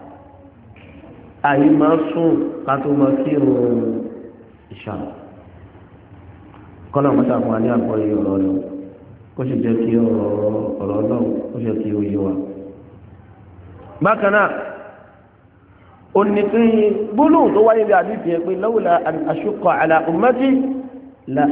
àyè máa sùn ká tó máa kí irun ìṣà kọ́nà mọ́ta fún wa ní àgbọ̀ yìí ọ̀rọ̀ rẹ̀ kó sì jẹ́ kí ọ̀rọ̀ náà kó sì jẹ́ kí ó yé wa. bákan náà ó ní pé gbólóhùn tó wáyé bí àdìsí yẹn pé lawla an ashqa ala ummati la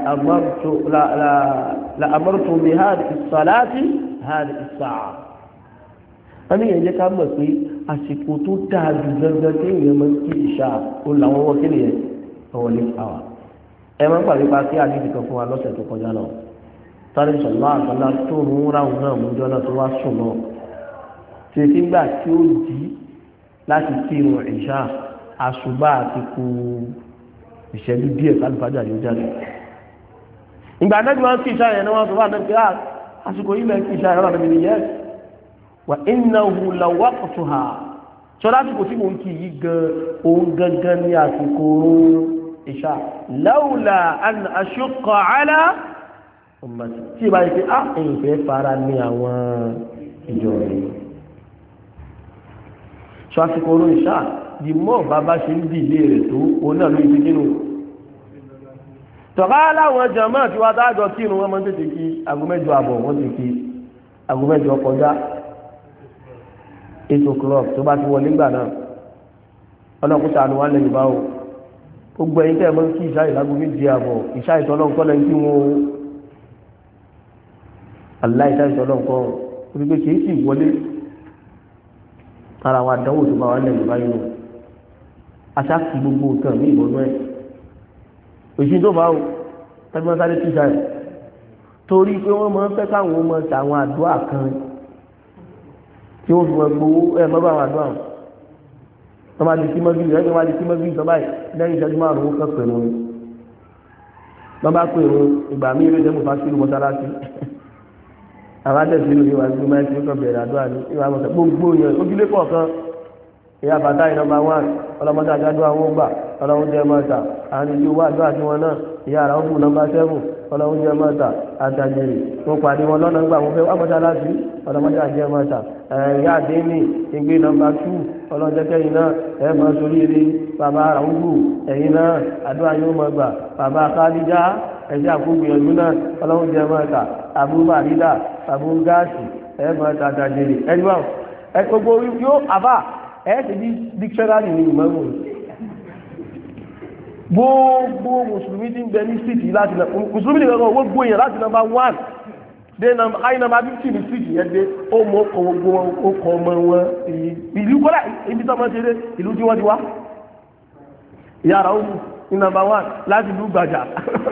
amartu bi hadhihi as-salati hadhihi as-sa'a. wọ́n ní yẹn jẹ́ ká mọ̀ pé àsìkò tó dáa jù gangan tí èèyàn máa ń kí ìṣá ó làwọn wọ́n kí nìyẹn ọwọ́ lè fà wá. ẹ máa ń pàdé pa sí àdìsí kan fún wa lọ́sẹ̀ tó kọjá náà sáré sọ̀lá àgbàlá tó ń ráhùn náà mú jọ náà tó wá sùn náà tètè gbà tí ó jí láti kí irun ìṣá àṣùbà àti kù ìṣẹ́jú díẹ̀ kálífàjà yóò jáde. ìgbà anájú wọn kí ìṣá yẹn ni wọn sọ fún àná pé àsìkò yìí lẹ́yìn kí ìṣá yẹn rọrùn mi yẹn wà innahu lawaqtuha sọlá tí kò sí mò ń kí yìí gan òun gangan ní àsìkò ìṣá lawla an ashqa ala ummati tí ìbá yìí pé èyí fẹ́ fara ní àwọn ìjọ rẹ̀ sọ àsìkò oró ìṣá di mọ́ bàbá ṣe ń dì ilé rẹ̀ tó òun náà ló ti kínú tọ̀ká láwọn jàmáà tí wá dájọ́ kírun wọn máa ń tètè kí aago 8 àbọ̀ wọ́n ti kí aago 8 kọjá 8 o'clock tó bá ti wọlé gbà náà ọlọ́kùnrin àánú wà lẹ́yìn báwo gbogbo ẹ̀yin tẹ́ ẹ mọ́ kí ìṣá ìlágún 2 àbọ̀ ìṣá ìtọ́lọ́nkọ́ lẹ́yìn tí wọ́n aláìṣá ìtọ́lọ́nkọ́ orí pé kìí sì wọlé ara wa dánwò tó bá wà lẹ́yìn báyìí o aṣáàkì gbogbo nǹkan ní ìbọnú ẹ̀ òṣìṣẹ́ tó bá wò ẹgbẹ́ sáré tí ìṣá ẹ̀ torí pé wọ́n máa ń fẹ́ káwọn ọmọ ṣàwọn àdúrà kan tí wọ́n fi wọn gbowó ẹ̀ mọ́ bá àwọn àdúrà wọn wọ́n máa di sí mọ́bí rẹ̀ wọ́n máa di sí mọ́bí ìjọba báyìí lẹ́yìn ìṣẹ́jú márùn-ún kan pẹ̀lú wọn wọ́n bá pè wọn ìgbà míì ló jẹ́ mọ̀ fásitì mọ́sálásí àwọn àtẹ̀sí ló ní wàá gbé máa ń ṣe bẹ̀rẹ̀ àdúrà ní ìwà àmọ̀tẹ́ gbogbo yẹn ojúlé kọ̀ọ̀kan ìyá bàtà yìí nọ́mbà 1 ọlọ́mọdé àjádọ́ àwọn ògbà ọlọ́run jẹ́ mọ́ta àwọn ìjọ wà àdúrà tí wọn náà ìyá àrà òkú nọ́mbà 7 ọlọ́run jẹ́ mọ́ta àtàjèrè wọn pàdé wọn lọ́nà gbà wọn fẹ́ wà mọ́sálásí ọlọ́mọdé àjẹ́ mọ́ta ìyá àdéhìnì ìgbé nọ́mbà 2 ọlọ́jẹ́kẹ́yìn náà ẹ̀ mọ́ sórí eré bàbá àràúgbù ẹ̀yìn náà àdúrà yóò mọ́ gbà bàbá kálíjá ẹ̀jẹ̀ àkógbìyànjú náà ọlọ́run jẹ́ mọ́ta àbúrò àrídà àbúrò gáàsì ẹ̀ mọ́ta àtàjèrè ẹ̀dùn gbogbo yóò àbá ẹ̀ ti di dictionary ní ìmọ̀ràn gbogbo mùsùlùmí ti ń bẹ ní síìtì láti nà mùsùlùmí nìkan kan gbogbo èèyàn láti nọ́mbà 1 dé high number 50 ní síìtì yẹn dé ó mọ ọkọ̀ gbogbo ọkọ̀ ọmọ wọn ìlú kọ́lá ibi tó máa ṣe dé ìlú tí wọ́n ti wá ìyára ó mú ní nọ́mbà 1 láti ìlú gbàjà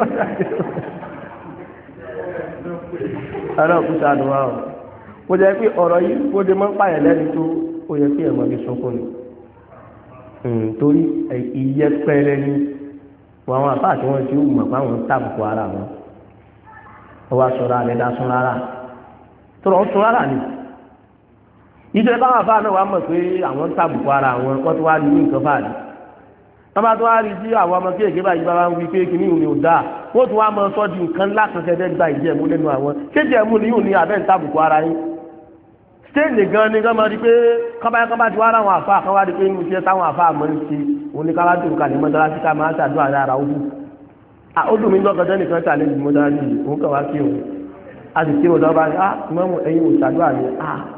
ara òkúta àdúrà ọ̀ mo jẹ́ pé ọ̀rọ̀ yìí ó dé máa ń pààyàn lẹ́ni tó ó yẹ kí ẹ̀mọ́ mi sọ́kùn ni torí ìyẹpẹrẹ ni àwọn àfáà tí wọ́n ti ń mọ̀ pé àwọn ń tàbùkù ara wọn ọwọ́ aṣọra rẹ̀ dá sún rárá tọrọ sún rárá ni ìjọba báwọn àfáà náà wà mọ̀ pé àwọn ń tàbùkù ara wọn wọ́n tó wá ní nǹkan fàárí wọ́n bá tó wá rí sí àwọn ọmọ kéèké báyìí bá wá ń wí pé kí ní ìhùn ni ò dáa wọ́n tún wá mọ sọ́ di nǹkan lákàtẹ́dẹ́ gba ìjẹ̀mú lẹ́nu àwọn kéjẹ̀mú ni yóò ní abẹ́ ń tàbùkù ara yín stéèlì gan ni gán máa di pé kábáyákábá ti wá ráwọn àfáà kan wá di pé inú iṣẹ́ táwọn àfáà mọ́ ń ṣe oníkáwájú kalẹ̀ mọ́tàlásí ká máa ṣàdúrà lára ojú ó dùn mí lọ́kọ̀ọ́jọ́ nìkan tà lẹ́yìn mọ́tàlásí òun kàn wá kí òun a sì kí òun lọ́ba ní mọ́mú ẹ̀yin ò ṣàdúrà ní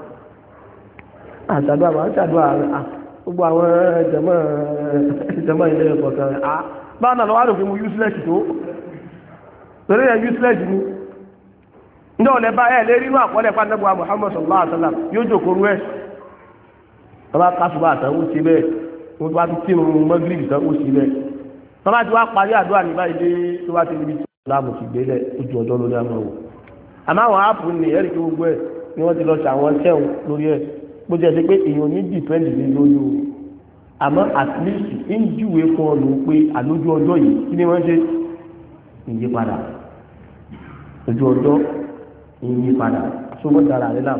àṣàdúrà máa ń ṣàdúrà gbogbo àwọn jẹmọ́ ilé ẹ̀kọ́ kan báwọn náà lọ́wọ́ àdùnkú mu useless tó torí ẹ̀ useless ni ndé ọ̀lẹ́ bá ẹ̀ lérí inú àkọọ́lẹ̀ pàdánù Muhammad sallallahu alaihi wasallam yóò jòkóru ẹ̀ wọ́n bá kásùbà àtàwọn ó ṣe bẹ́ẹ̀ wọ́n bá tún kírun mọ́gírìbì tán ó ṣe bẹ́ẹ̀ wọ́n bá ti wá parí àdúrà ní báyìí dé tó bá ti níbi tí ìsìlámù ti gbé lẹ̀ ojú ọjọ́ lórí àmọ́ wò àmọ́ àwọn áàpù ní ẹ̀rí kí gbogbo ẹ̀ ni wọ́n ti lọ ṣe àwọn sẹ́wọ̀n lórí ẹ̀ bó jẹ́ sí pé èèyàn ní dìpẹ́ndì lé lórí o àmọ́ at least ń júwe fún ọ lò pé àlójú ọjọ́ yìí kí ni wọ́n ṣe ìyípadà ojú ọjọ́ ìyípadà tó mọ́ dára rẹ̀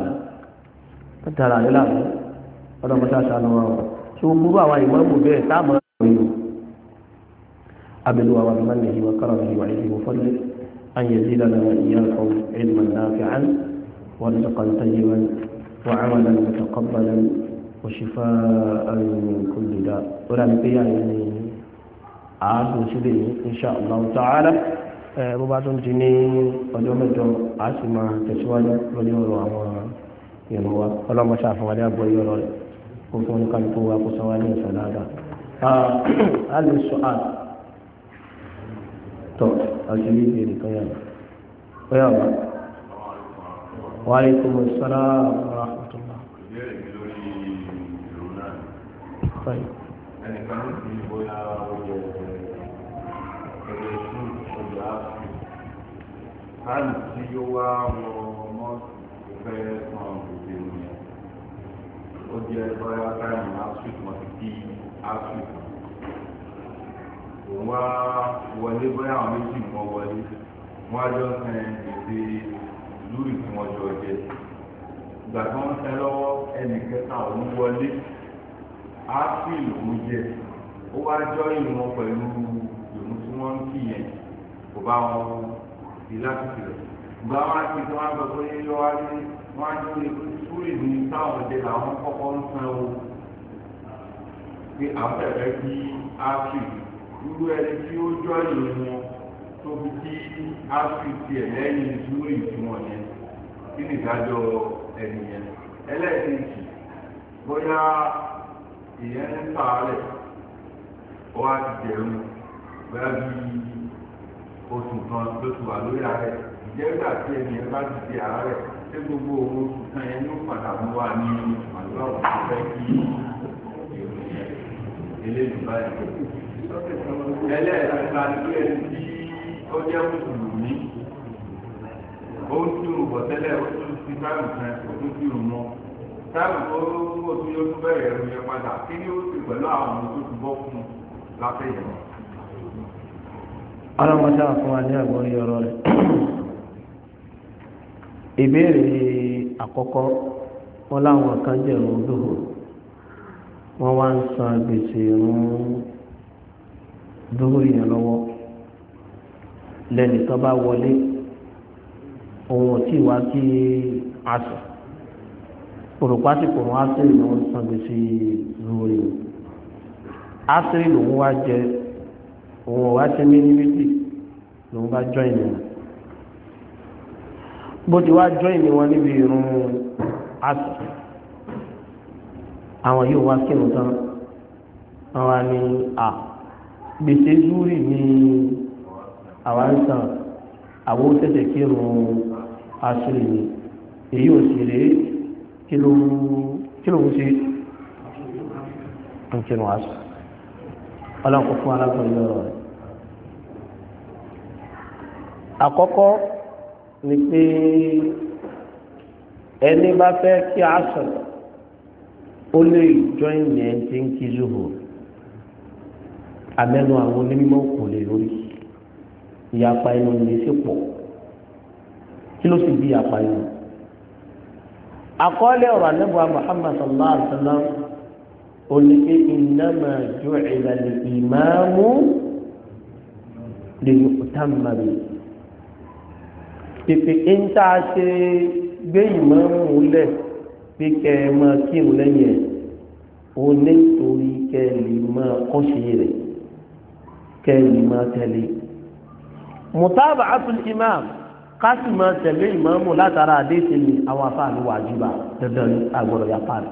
láàmú ọlọ́mọdé àṣà lọ́wọ́ wọn tí ó burú àwọn ìmọ̀ọ́mù bẹ́ẹ̀ táàmù ọ̀rọ̀ abẹ́lúwa wa bimanihi wa karamihi wa ilmihi wa fadlihi an yazidana wa iyyakum ilman nafi'an wa rizqan tayyiban wa 'amalan mutaqabbalan wa shifaa'an min kulli da' ó dàbí pé yà ní àádùn sílẹ̀ yìí insha Allah ta'ala bó bá tún ti ní ọjọ́ mẹ́jọ a sì máa tẹ̀síwájú lórí ọ̀rọ̀ àwọn ìrìn wa ọlọ́mọṣà àfọwálé àgbọ̀ yọrọ rẹ̀ kó fún oníkàlùkù wa kó sanwó ní ìṣẹ̀ dáadáa. a lè sọ tọ́ àti ní ìbéèrè kan yàrá ó yà wá. wa alaykum assalam wa rahmatullah.
ìbéèrè mi lórí ìlú náà. ẹnìkan ní ti bóyá ó jẹ ẹgbẹ́ fún ìṣòro ààfin. káàlù tí yóò wá wọ mọ́ọ̀sì fẹ́ san òkè nìyẹn. ó jẹ́ bóyá káàlù áfíríkà wọ́n ti kí áfíríkà. òun wá wọlé bóyá àwọn méjì wọ́n wọlé wọ́n á jọ san gbèsè lórí tí wọ́n jọ jẹ. ìgbà tí wọ́n tẹ lọ́wọ́ ẹnì kẹta òun wọlé áfíríkà lòún jẹ. ó wá jọ ìrun pẹ̀lú ìrun tí wọ́n ń kí yẹn kò bá wọn di láti rẹ̀. ìgbà wọn ti tí wọ́n sọ pé yọ wá ní wọ́n á ní sùúrì ní táwọn ọdẹ làwọn kọ́kọ́ ń san o. pé àfẹ́fẹ́ kí áfíì irú ẹni tí ó jọ ìlú wọn tó fi kí áfíì tiẹ̀ lẹ́yìn zúrì tí wọ́n yẹn kí ni ìdájọ́ ẹni yẹn ẹlẹ́ẹ̀kejì bóyá ìyẹn ń ta rẹ̀ ó wá ti jẹun bóyá bí oṣù kan ló ti wà lórí ààrẹ ìjẹ́gbà tí ẹni ẹ bá ti di ààrẹ ṣé gbogbo oṣù kan yẹn ló padà mú wa ní àdúrà tó fẹ́ kí eléyìí báyìí. ẹlẹ́ẹ̀kẹta ni pé ẹni tí ó jẹ́ mùsùlùmí ó ń túrù bọ̀ tẹ́lẹ̀ ó tún ti táàbù kan ó tún túrù mọ́ táàbù tó ó tún yóò tún bẹ̀rẹ̀ ẹ̀rù yẹn padà kí ni ó sì pẹ̀lú àwọn ọmọ tó ti bọ́ fún un láfẹ̀yìn.
ọlọ́mọdé fún wa ní àgbọ̀rí ọ̀rọ̀ rẹ̀. ìbéèrè àkọ́kọ́ wọn láwọn kan jẹ̀rù dòwò wọ́n wá ń san gbèsè ìrun dòwò yẹn lọ́wọ́ lẹ́nìkan bá wọlé ohun tí wá kí àṣà òrùpásìkò wọn àṣírí ni wọ́n san gbèsè dòwò yẹn àṣírí lòun wá jẹ òun wá ṣe mí ní méjì lòun bá join wọn bó ti wá join wọn níbi ìrun àṣà àwọn yóò wá kírun tán àwọn ni gbèsè zúrì ní àwọn ń san àwọn tẹ̀sẹ̀ kírun àṣírí ni èyí ò sì rèé kí ló ń ṣe ń kírun àṣà ọlọ́pọ̀ fún alágbọ̀n lọ́rọ̀ rẹ̀. àkọ́kọ́ ni pé ẹni bá fẹ́ kí àṣà ó lè join ní ẹni tí ń kí zuhur amẹ́nu àwọn onímọ̀ kò lè lórí ìyapa inú ní sí pọ̀ kí ló sì bí ìyapa inú. àkọọ́lẹ̀ ọ̀rọ̀ ànábì Muhammad sallallahu alaihi wa sallam ó ní pé innama ju'ila al-imamu liyu'tamma bihi pèpè ń tá a ṣe gbé ìmáàmù lẹ̀ pé kẹ́ ẹ máa kírun lẹ́yìn ẹ̀ ó ní torí kẹ́ ẹ lè máa kọ́ṣe rẹ̀ kẹ́ ẹ lè máa tẹ̀lé. mutaba'atul imam ká sì máa tẹ̀lé ìmáàmù látara àdéhùn ní àwọn afáàní wàjúbà dandan ní agbọ̀dọ̀ yapa rẹ̀.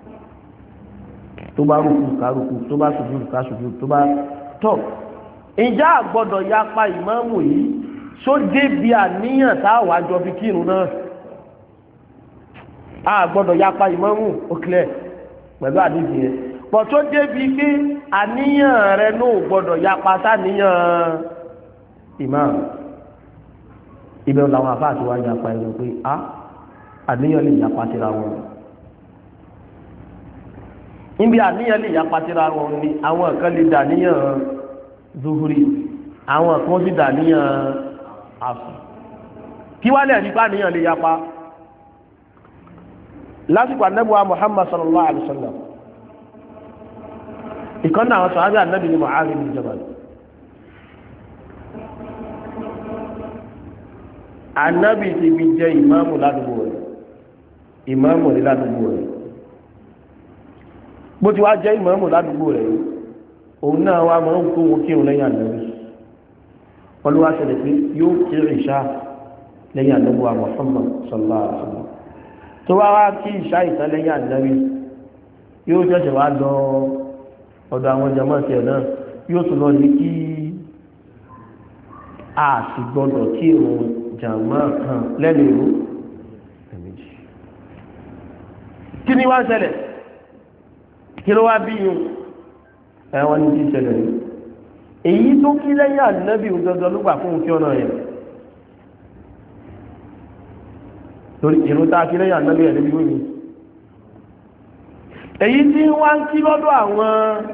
tó bá rúkú ká rúkú tó bá sùjúdù ká sùjúdù tó bá tọ̀. ìjà àgbọ̀dọ̀ yapa ìmáàmù yìí só débi àníyàn táwọn àjọ fi kírun náà. a gbọ́dọ̀ yapa ìmáàmù òkìlẹ̀ pẹ̀lú àdíjì yẹn pọ̀ tó débi pé àníyàn rẹ náà gbọ́dọ̀ yapa sáníyàn ìmáàmù ibẹ̀ làwọn àbá àti wá yapa ẹ̀rọ pé àníyàn lè yapa síra wọn níbi àníyàn lè yapa síra wọn ni àwọn kan lè dà níyàn zuhuri àwọn kan sì dà níyàn asù kí wá lè nípa àníyàn lè yapa lásìkò anábíwá Muhammad sallallahu alaihi wasallam ìkan náà sọ ábí anábí ní Mu'adh bin Jabal anábí ti fi jẹ ìmáàmù ládùúgbò rẹ̀ ìmáàmù ní ládùúgbò rẹ̀ bó ti wá jẹ́ ìmáàmù ládùúgbò rẹ̀ òun náà wá máa ń kó wọn kírun lẹ́yìn anábí olúwa ṣẹlẹ̀ pé yóò kí ìṣá lẹ́yìn anábíwá Muhammad sallallahu alaihi wasallam tó wá wá kí ìṣá ìtàlẹ́yìn àdáwí yóò ṣẹ̀ṣẹ̀ wá lọ ọ̀dọ̀ àwọn jàmáà tiẹ̀ náà yóò tún lọ ní kí a sì gbọdọ̀ kí òun jàmáà kan lẹ́nu ìlú ẹ̀mẹ́jì. kí ni wá ṣẹlẹ̀ kí ló wá bí yun ẹ̀wọ̀n ní kí ṣẹlẹ̀ yìí èyí tó kí lẹ́yìn ànábì òjòjò ló gbà fún kí ọ̀nà yẹn torí ìrún tá a kí lẹ́yìn ànábì ẹ̀lẹ́bí wíwí èyí tí wá ń kí lọ́dọ̀ àwọn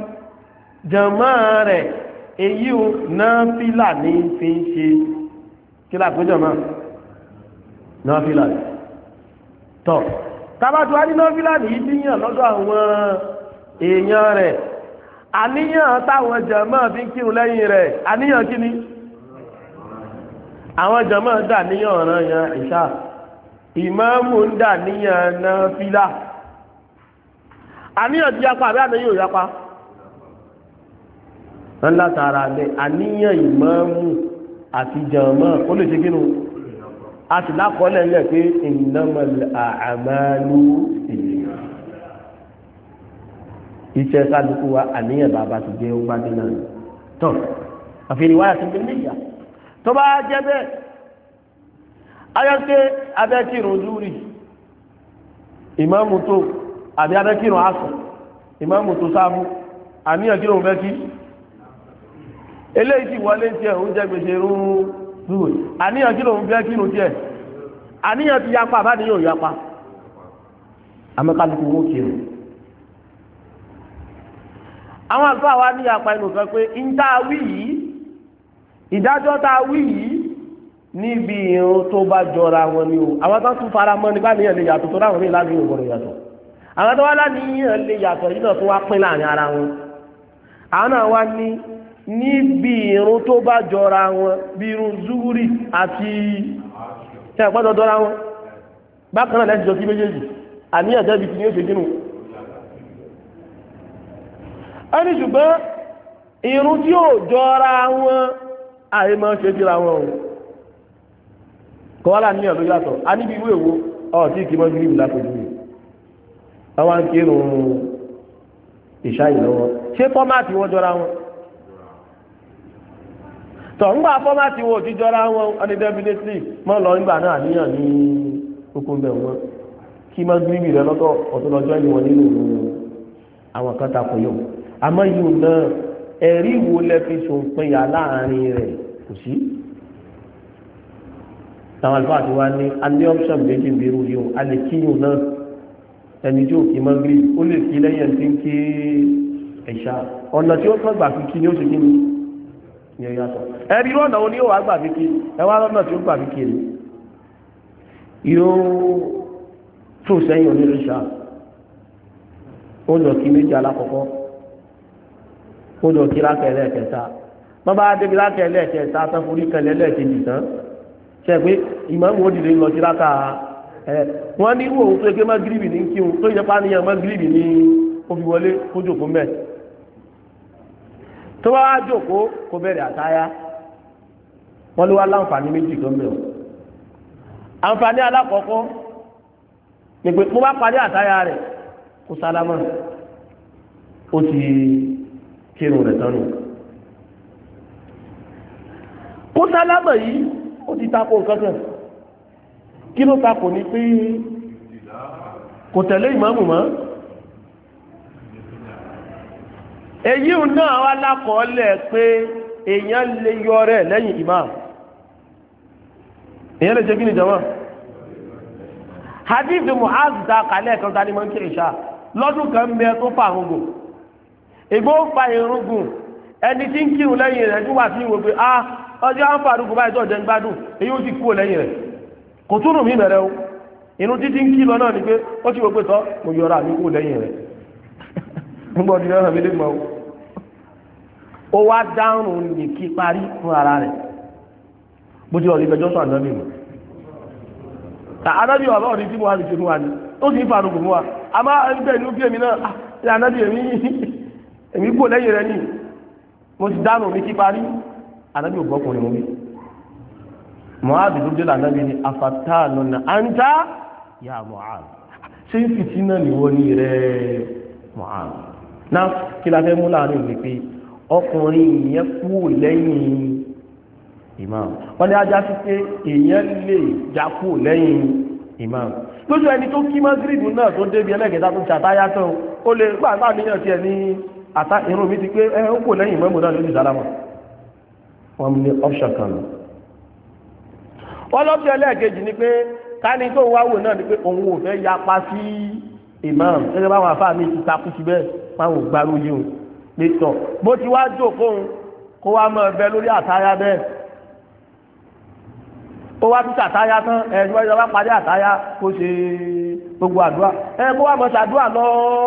jàmáà rẹ̀ èyí ò náfílà ní fi ń ṣe kí lápé jàmáà náfílà tọ́ tábàtú wá ní náfílà ní tí yàn lọ́dọ̀ àwọn èèyàn rẹ̀ àníyàn táwọn jàmáà fi ń kírun lẹ́yìn rẹ̀ àníyàn kí ni àwọn jàmáà dà níyàn ọ̀ràn yẹn ìṣá ìmáàmù ń dà níyàn náfílà àníyàn ti yapa àbí àníyàn ò yapa wọn látara bẹ àníyàn ìmáàmù àti jàmáà ó lè ṣe kí nu a sì lákọọ́lẹ̀ ńlẹ̀ pé innamal a'malu iṣẹ́ kálukú wa àníyàn bàbá ti jẹ́ ó gbádé náà tọ́ àfihàn ìwáyà tó ń bẹ níyà tó bá jẹ́ bẹ́ẹ̀ ayọ́kẹ́ abẹ́kìrún zúrì ìmáàmù tó àbí abẹ́kìrún asọ̀ ìmáàmù tó sáfù àníyàn kí lóun fẹ́ kí eléyìí ti wọlé tí ẹ̀ ń jẹ́ gbèsè rún zúrì àníyàn kí lóun fẹ́ kí lóun tiẹ̀ àníyàn ti yapa àbáni yóò yapa amẹ́kálukú wó kiri àwọn àlùfáà wa ní yapa inú kan pé ń tá a wí yìí ìdájọ́ tá a wí yìí níbi irun tó bá jọra wọn ni o àwọn tó tún fara mọ́ nípa níyàn lè yàtọ̀ tó dáhùn ní ìlànà ìwọ̀n gbọ́dọ̀ yàtọ̀ àwọn tó wá láníyàn lè yàtọ̀ yìí náà tó wá pín láàrin ara wọn àwọn náà wá ní níbi irun tó bá jọra wọn bí irun zúúrì àti ṣe àpọ́jọ dọ́ra wọn bákan náà lẹ́sìn jọ sí méjèèjì àníyàn jẹ́bi tí ní ó ṣe dínú ẹni ṣùgbọ́n irun tí ó jọra wọn àìmọ́ ṣe síra wọn o kọ́wálà ní ọ̀lọ́ yàtọ̀ a níbi ìwé èwo ọ̀tí ìkìmọ́ gírígì lápẹjú rẹ̀ àwọn ń kírun ìṣáyì lọ́wọ́ ṣé fọ́mátì wọ́n jọra wọn tọ̀ ńgbà fọ́mátì wọ́n ti jọra wọn ọdí definitely mọ́ lọ nígbà náà níyàn ní okun bẹ̀ wọn kí mọ́ gírígì rẹ lọ́tọ̀ ọ̀tọ́lọ́jọ́ ìlú wọn nínú àwọn kan takò yóò àmọ́ yìí náà ẹ̀rí wo lẹ́fi ṣòpinya láàrin rẹ̀ kò sí táwọn àlùfáà ti wá ní alẹ́ option méjì ń bẹ̀rù yìí o a lè kíyùn náà ẹni tí ó kí mọ́ gírí ó lè kí lẹ́yìn ẹni tí ń kí ẹ̀ṣà ọ̀nà tí ó kàn gbà fi kí ni ó sì kí ni ní ẹ̀yà sọ ẹ̀rí lọ́nà wo ni ó wà gbà fi kí ẹ wá lọ́nà tí ó gbà fi kí ni yóò tó sẹ́yìn onírìṣà ó lọ kí méjì alákọ̀ọ́kọ́ ó lọ kí lákẹ́ lẹ́ẹ̀kẹta wọ́n bá débi lákẹ́ lẹ́ẹ̀kẹta tán forí kẹlẹ́ lẹ́ẹ̀kejì tán ṣe pé ìmáàmù òdìdè lọ sí rákà ẹ̀ wọ́n ní ìwò òun tó ẹgbẹ́ mọ́gírìbì ní kí òun tó yẹ pa níyàn mọ́gírìbì ní omi wọlé kó jòkó mẹ́ tó bá wá jòkó kó bẹ̀rẹ̀ àtáyá wọ́n ló wá láǹfààní méjì kan mẹ́ọ̀ àǹfààní alákọ̀ọ́kọ́ ní pé mo bá parí àtáyá rẹ̀ kó sálámà ó ti kírun rẹ̀ tán nù kó sálámà yìí ó ti tako nǹkan kan kí ló tako ní pé kò tẹ̀lé ìmáàmù mọ́ èyí náà wá lákọọ́lẹ̀ pé èèyàn lè yọ rẹ̀ lẹ́yìn ìmáàmù èèyàn lè ṣe kí ni jama hadith Mu'adh ta kàlẹ́ kan ta ni mọ́ ń kí ìṣá lọ́dún kan bẹ tó fa àrùn gùn ìgbó fa irun gùn ẹni tí ń kírun lẹ́yìn rẹ̀ tó wà sí ìwò pé ọjọ́ àǹfààní báyìí tó jẹ́ ń gbádùn èyí ó sì kúrò lẹ́yìn rẹ̀ kò tún rùn mí bẹ̀rẹ̀ o inú títí ń kí lọ náà ni pé ó sì wò pé tọ́ mo yọra mi kúrò lẹ́yìn rẹ̀ nígbà tí wọ́n hàn mí lé mọ́ ó wá dáhùn ní kí parí fún ara rẹ̀ bó ti ọ̀rí gbẹjọ́ sọ ànábì mọ́ ànábì ọ̀bá ọ̀rí tí mo wá lè ṣe fún wa ni ó sì ń fa àrùn fún wa àmọ́ ẹgbẹ́ ìlú bí èmi náà ànábì èmi kúrò lẹ́yìn rẹ̀ ni mo sì dáhùn ní kí parí anabi ò gbọ́kùnrin wọn bí Mu'adh tó dé lànàbí ni afatanu na anta ya Mu'adh ṣé ń fìtí náà níwọ ní rẹ Mu'adh náà kí la fẹ́ mú láàrin ìwé pé ọkùnrin yẹn kú lẹ́yìn imam wọ́n ní ajá sí pé èèyàn lè já kú lẹ́yìn imam lójú ẹni tó kí Maghrib náà tó débi ẹlẹ́gẹ̀ẹ́ta tó ṣàtáyá tán ó lè gbàgbà níyàn tiẹ̀ ní irun mi ti pé ó kú lẹ́yìn imam náà lójú sálámà wọ́n ní option kan lọ. wọ́n lọ́pọ̀ ẹlẹ́ẹ̀kejì ni pé káni tó wáwò náà ni pé òun ò fẹ́ yapa sí imam gẹ́gẹ́ báwọn afáà mi ti takú sí bẹ́ẹ̀ máwọn ò gbárù yìí o pé tọ̀ bó ti wá jókòó kó wá mọ ẹbẹ lórí àtáyá bẹ́ẹ̀ ó wá tún àtáyá tán ẹ̀ẹ́dì wáyé wá parí àtáyá kó ṣe gbogbo àdúrà kó wá mọ ṣàdúrà lọ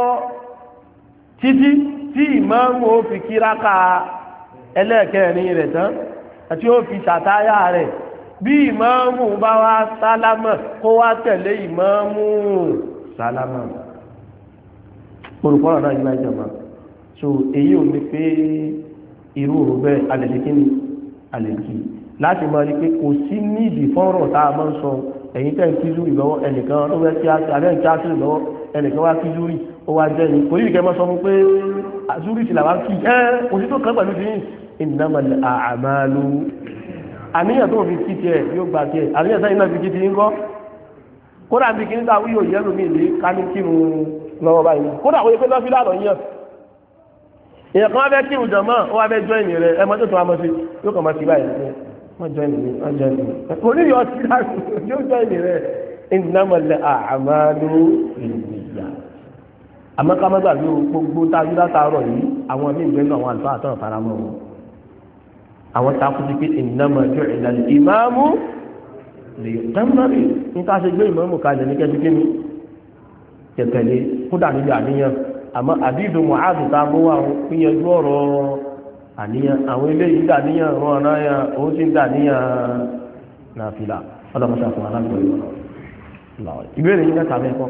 títí tí imam ó fi kíráka ẹlẹ́ẹ̀kẹrin rẹ̀ tán àti ó fi ṣàtáyà rẹ̀ bí ìmáàmù bá wá sálámà kó wá tẹ̀lé ìmáàmù sálámà olùkọ́rọ̀ náà yíwá ìjọba so èyí ò ní pé irú òru bẹ́ẹ̀ alẹ́dẹ́kíní alẹ́kí láti máa rí pé kò sí nídìí fọ́rọ̀ tá a máa ń sọ ẹ̀yin tẹ́ ń kí zúrì lọ́wọ́ ẹnìkan tó fẹ́ kí abẹ́ ń kí ásírì lọ́wọ́ ẹnìkan wá kí zúrì ó wá jẹ́ ní kò yí kẹ́ mọ́ sọ fún pé zúrì sì làwọn kí kò sí tó kàn pẹ̀lú ti innamal a'malu àníyàn tó fi kí tiẹ̀ yóò gba tiẹ̀ àníyàn sẹ́yìn náà fi kí ti ń kọ́ kódà bí kí ní ta wíyò yẹ́lò mi lè ká ní kírun lọ́wọ́ báyìí kódà ó yẹ pé lọ́fí láàrọ̀ yíyàn èèyàn kan wá fẹ́ kírun jọ̀mọ́ ó wá fẹ́ jọ ìní rẹ̀ ẹ mọ́ tó tó wá mọ́ sí yóò kàn mọ́ sí báyìí wọ́n jọ ìní wọ́n jọ ìní kò ní yọ sí láàrú yóò jọ ìní rẹ̀ innamal a'malu binniyat àmọ́ ká má gbàgbé gbogbo tájú látàárọ̀ yìí àwọn míì gbẹ́nu àwọn àlùfáà àtọ̀rọ̀ faramọ́ wọn àwọn takú sí pé innama ju'ila al-imamu lèyọ̀tẹ́mọ́rì ní ká ṣe gbé ìmọ̀ọ́mù kalẹ̀ ní kẹ́síkẹ́ ní kẹtẹ̀lé kódà níbi àníyàn àmọ́ àdídò mọ̀háàdù tá a mú àwọn pínyẹjú ọ̀rọ̀ àníyàn àwọn ilé yìí dàníyàn rán ọ̀nà yàn ó sì ń dàníyàn náà fìlà ọlọ́mọṣà fún alágbọ̀n ìwọ̀n ìbéèrè yìí mẹ́ta mẹ́kọ́.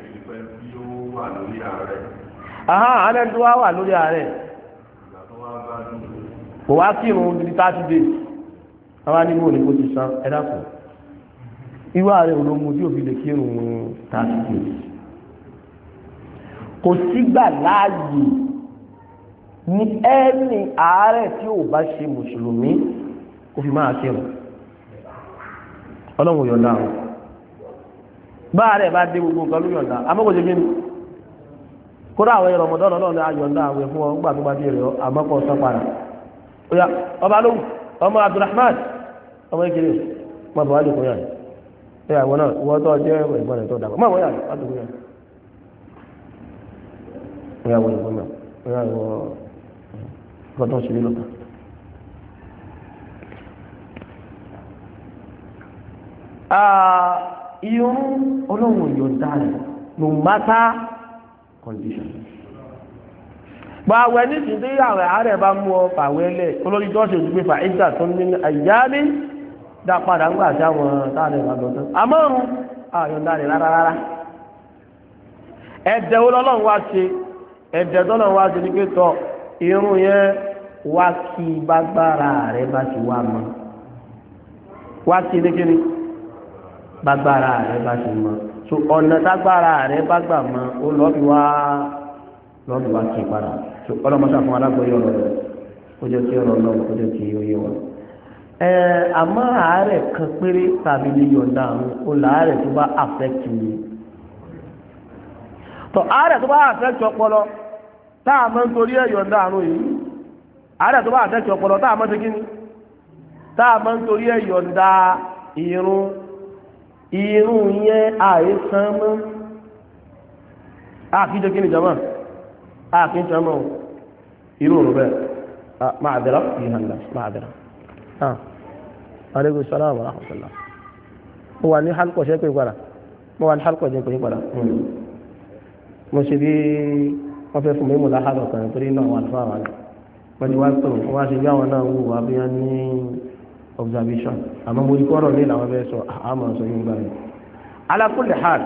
alẹ́ tó wá wà lórí ààrẹ kò wá kírun ní 30 days àwọn anímọ̀ ní kò ti san ẹ̀dá kù irú ààrẹ olómú tí òfin lè kírun 30 days kò sígbà láàyè ní ẹni ààrẹ tí ò bá ṣe mùsùlùmí kò fi máa kírun ọlọ́run yọ̀ǹda wọn bá ààrẹ bá dé gbogbo nǹkan ló yọ̀ǹda amọ́kò ṣe gíní kódà àwọn ẹ̀rọ ọmọdé ọlọ́run ní ayọ̀ǹda àwẹ̀ fún ọ nígbà tó bá dé rẹ̀ àmọ́kọ̀ sọ padà oya ọba lóhùn ọmọ Abdulrahman ọmọ ìkéré mọ̀ bọ̀ wá lè kó yàrá ìyàwó náà wọ́n tó jẹ́ ẹ̀gbọ́n rẹ̀ tó dàgbà máa wọ́n yà wá tó yà ìyàwó ìgbọ́n náà ìyàwó ìgbọ́n tó ń ṣe nílọ́ta. Irun olóhùn yọ̀ǹda rẹ̀ no matter condition. Gbàwẹ̀ nísìnyí tí àwẹ̀ àárẹ̀ bá mú ọ fàwẹ́ lẹ̀ olórí jọ́sẹ̀ òdúgbò fà ìgbà tó ní àyàmí dá padà ń gbà sí àwọn táàrẹ̀ ìgbàgbọ́tán àmọ́rún àyọ̀ǹda rẹ̀ rárá ẹ̀dẹ̀ olọ́lọ́run wá ṣe ẹ̀dẹ̀ tọ́lọ́run wá ṣe ní pé tọ́ irun yẹn wá kí bágbára rẹ̀ bá ti wá mọ́ wá kí ní kíni bágbára rẹ̀ bá ti mọ́ so ọ̀nà tágbára rẹ̀ bá gbà mọ́ ó lọ́ọ̀bì wá kí padà so ọlọ́mọṣà fún alágbóyè ọ̀rọ̀ rẹ̀ ó jẹ́ kí ọ̀rọ̀ náà ó jẹ́ kí ó yé wọn. Àmọ́ àárẹ̀ kan péré tàbí lè yọ̀ǹda àrùn ó láàárẹ̀ tó bá affect mi. Tọ́ àárẹ̀ tó bá affect ọpọlọ táà mọ́ nítorí ẹ̀ yọ̀ǹda àrùn yìí àárẹ̀ tó bá affect ọpọlọ táà mọ́ ṣe kí ni táà mọ́ nítorí ẹ̀ yọ̀ǹda irun yẹn àìsàn mọ́ àkíjọ kí ni jama àkíjọ mọ́ irú òun bẹ́ẹ̀ máa bẹ̀rẹ̀ ìhànlá máa bẹ̀rẹ̀ aleykum salaam wa rahmatulah mo wà ní halkọ ṣe pé padà mo wà ní halkọ jẹ pé padà mo ṣe bí wọ́n fẹ́ fún mi mú láhàlọ́ kan torí náà wà fún àwọn wọ́n ti wá pè wọ́n wá ṣe bí àwọn náà wù wá bí wọ́n ní observation àmọ́ mo ikú ọ̀rọ̀ ní làwọn fẹ́ sọ àmọ́ sọ yín gbà yín ala kulli hal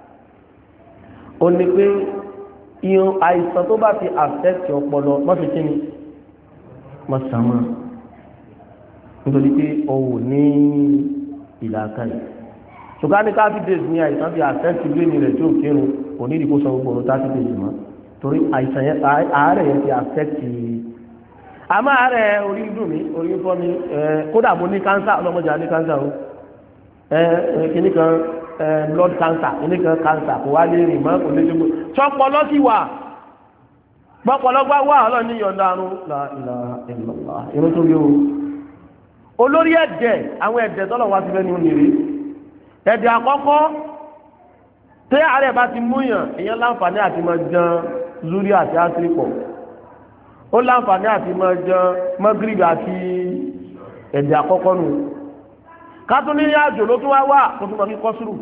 ó ní pé ìyẹn àìsàn tó bá ti affect ọpọlọ wọ́n fi kí ni wọ́n sàn mọ́ nítorí pé ọwọ́ ní ìlàkà yìí ṣùgbọ́n ní 30 days ní àìsàn bí àfẹ́sì gbé ní rẹ̀ tí ó kírun kò ní ìdíkó sọ gbogbo ọ̀rọ̀ 30 days mọ́ torí àìsàn yẹn àárẹ̀ yẹn ti àfẹ́sì àmọ́ àárẹ̀ orí dùn mí orí fọ́ mi kódà mo ní kánsà ọlọ́mọdé ní kánsà o kìíní kan blood cancer kìíní kan cancer kò wá lè rìn mọ́ kò lè ṣe gbogbo ṣọpọlọ sí wà gbọ́pọ̀lọpọ̀ wà ọlọ́ni yọ̀ǹda àrùn irun tó gbé o olórí ẹ̀dẹ̀ àwọn ẹ̀dẹ̀ tọ́lọ̀ wá sí fẹ́ni onírè ẹ̀dẹ̀ àkọ́kọ́ tẹ́ ààrẹ bá ti múyàn èyàn láǹfààní àti máa jẹun zúrí àti àsìrìpọ̀ ó láǹfààní àti máa jẹun mọ́gírìbì àti ẹ̀dẹ̀ àkọ́kọ́ nù kátó ní àjò ló tún wá wà kó tún mọ́ kí kọ́sùrù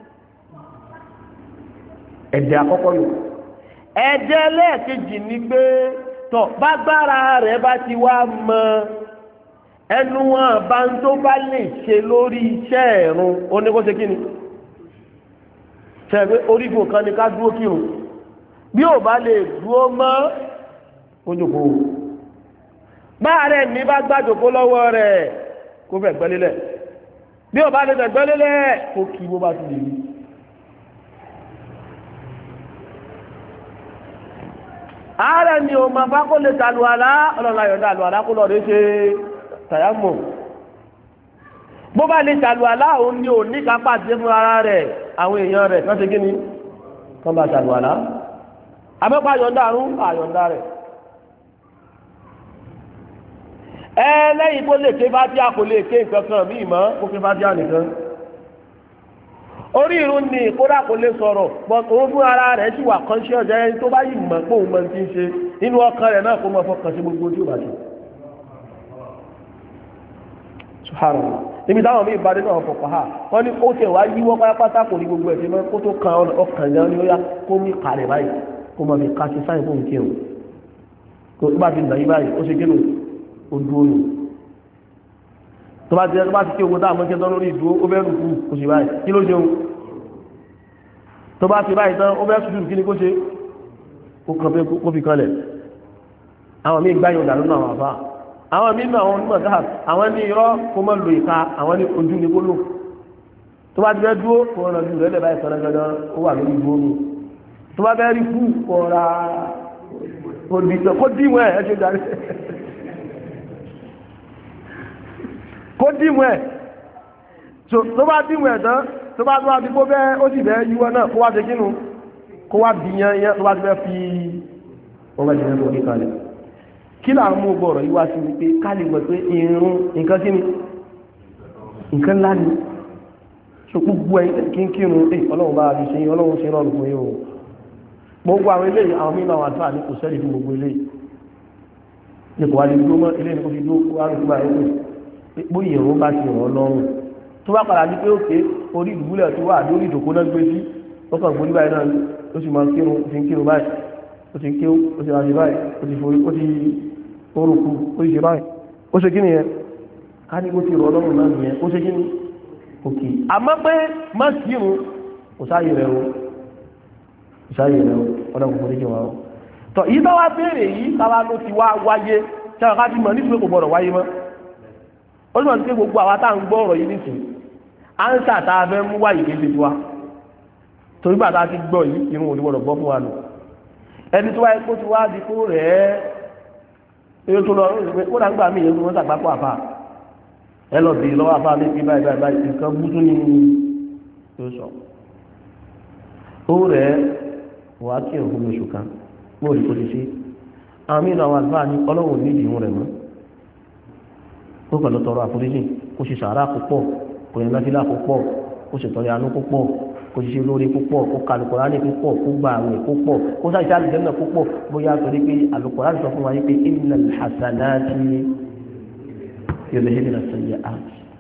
ẹ̀dẹ̀ àkọ́kọ́ nù ẹ̀dẹ̀ lẹ́ẹ̀kejì ni pé tọ́ bágbára rẹ̀ bá ti wá mọ́ ẹnu wọn bá ń tó bá lè ṣe lórí iṣẹ́ ẹ̀rùn oníkóṣe kí ni ṣẹ̀gbé orígun kan ní ká dúró kírun bí ò bá lè dúró mọ́ ojúkò bá rẹ̀ ní bá gbàjòkó lọ́wọ́ rẹ̀ kó fẹ́ gbẹ́lélẹ̀ bí ó bá lè fẹ́ gbẹ́lélẹ̀ kó kí bó bá ti lè rí. ààrẹ ni o máa bá kó lè tàlù àlá ọlọ́run ayọ̀dá àlù àlá kó lọ rí ṣe tàyámọ̀ bó bá lè tàlù àlá òun ni ò ní kápá àti fún ara rẹ̀ àwọn èèyàn rẹ̀ kan ṣe kí ni kan bá tàlù àlá àmọ́pá àyọ̀dá àrùn àyọ̀dá rẹ̀ lẹ́yìn tó lè ké fátíà kò lè ké nǹkan kan bí ìmọ̀ kó ké fátíà nìkan orí irun ni kódà kò lè sọ̀rọ̀ but òun fún ara rẹ̀ sì wà conscious ẹni tó bá yìí mọ̀ pé òun mọ̀ ti ń ṣe inú ọkàn rẹ̀ náà kó mọ̀ fọkàn sí gbogbo tí ó bá ṣe. Subhanallah níbi táwọn míì bá dé náà fọkàn ha wọ́n ní ó tẹ̀ wá yíwọ́ pátápátá kò ní gbogbo ẹ̀ sí mọ́ kó tó kan ọkàn yẹn ní ó yá kó mí kalẹ̀ báyìí kó mọ̀ fi ká sí sáyìn fóun kí òun kó tó bá ti dàn yí báyìí ó ṣe kí ló ó dúró nù tó bá ti kí ogun dáa mọ́kẹ́ tán lórí ìdúró ó bẹ́ rùkú kò sí báyìí kí ló ṣeun tó bá ti báyìí tán ó bẹ́ sùdúrù kí ni kó ṣe ó kàn pé kó fi kanlẹ̀ àwọn míì gbáyìn ọ̀dà lónà àwọn àfá àwọn míì náà àwọn onímọ̀ dáa àwọn ní irọ́ kó mọ́ lo ìka àwọn ní ojú ni kó lò tó bá ti bẹ́ dúró kó rán ju rẹ̀ lẹ̀ báyìí sọ́nà gẹ́gẹ́ ó wà lórí ìdúró nù tó bá bẹ́ rí kú kó ra kó díwọ̀n ẹ̀ ṣe darí kó dìmú ẹ̀ tó bá dìmú ẹ̀ tán tó bá tó wá bí kó bẹ́ ó sì bẹ́ yíwọ́ náà kó wá ṣe kínú kó wá bí yẹn tó bá ti bẹ́ fi wọ́n bá jẹ́ mẹ́fọ́ ní kalẹ̀ kí là ń mú gbọ́rọ̀ yíwá sí wípé ká lè gbọ́ pé irun nǹkan kí ni nǹkan ńlá ni so gbogbo ẹ̀ kínkírun ọlọ́run bá rí ṣe ọlọ́run ṣe rọrùn fún yóò gbogbo àwọn eléyìí àwọn mìíràn wà tó àníkò sẹ́lì fún gbogbo eléyìí ní kò wá lè dúró mọ́ eléyìí kò fi dúró wá lè gbà ẹ̀kọ́ bóyá ìrún bá ti ràn lọ́rùn tó bá padà ní pé òkè orí ìdúgbòlẹ̀ tó wà lórí ìdòkó náà gbé sí ó kàn gbóní báyìí náà ó sì máa kírun ó ti ń kírun báyìí ó ti ń kírun ó ti máa ṣe báyìí ó ti forí ó ti orúkú ó ti ṣe báyìí ó ṣe kí ni yẹn ká ní kó ti rọ lọ́rùn náà nìyẹn ó ṣe kí ni òkè àmọ́ pé má kírun kò sáyè rẹ̀ o kò sáyè rẹ̀ o ọ̀dọ̀ kò forí jẹ wá o tọ́ yìí bá wá béèrè yìí táwa ló ti wá wáyé tí àwọn ká ti mọ̀ nítorí kò gbọdọ̀ wáyé mọ́ ó ní wọ́n ti pé gbogbo àwa tá à ń gbọ́ ọ̀rọ̀ yìí nìsín ánsà tá a fẹ́ mú wáyé kéde tiwa torí bàtà ti gbọ́ yìí irun òní gbọ́dọ̀ gbọ́ fún wa nù ẹni tó wáyé kó ti wá di kó rẹ̀ ẹ́ tó lọ kó dà ń gbà mí ìyẹn tó wọ́n sàgbápọ̀ àfà ẹ lọ bèèrè lọ́wọ́ àfà mi báyìí báyìí nǹkan bútú ni yóò sọ ó rẹ̀ wàá kí òkú mi oṣù kan mo rí kó ti ṣe àwọn mìíràn àwọn àlùfáà ní ọlọ́run ní ìdìhun rẹ̀ mọ́ ó kàn lọ tọrọ àforíjì kó ṣe sàárà púpọ̀ kò yẹn láfílà púpọ̀ kó ṣe tọrẹ àánú púpọ̀ kó ṣe lórí púpọ̀ kó ka Al-Kùránì púpọ̀ kó gba àwẹ̀ púpọ̀ kó sáà ṣe àlùjànnà púpọ̀ bóyá torí pé Al-Kùránì sọ fún wa pé innal hasanati yudhhibna as-sayyi'at.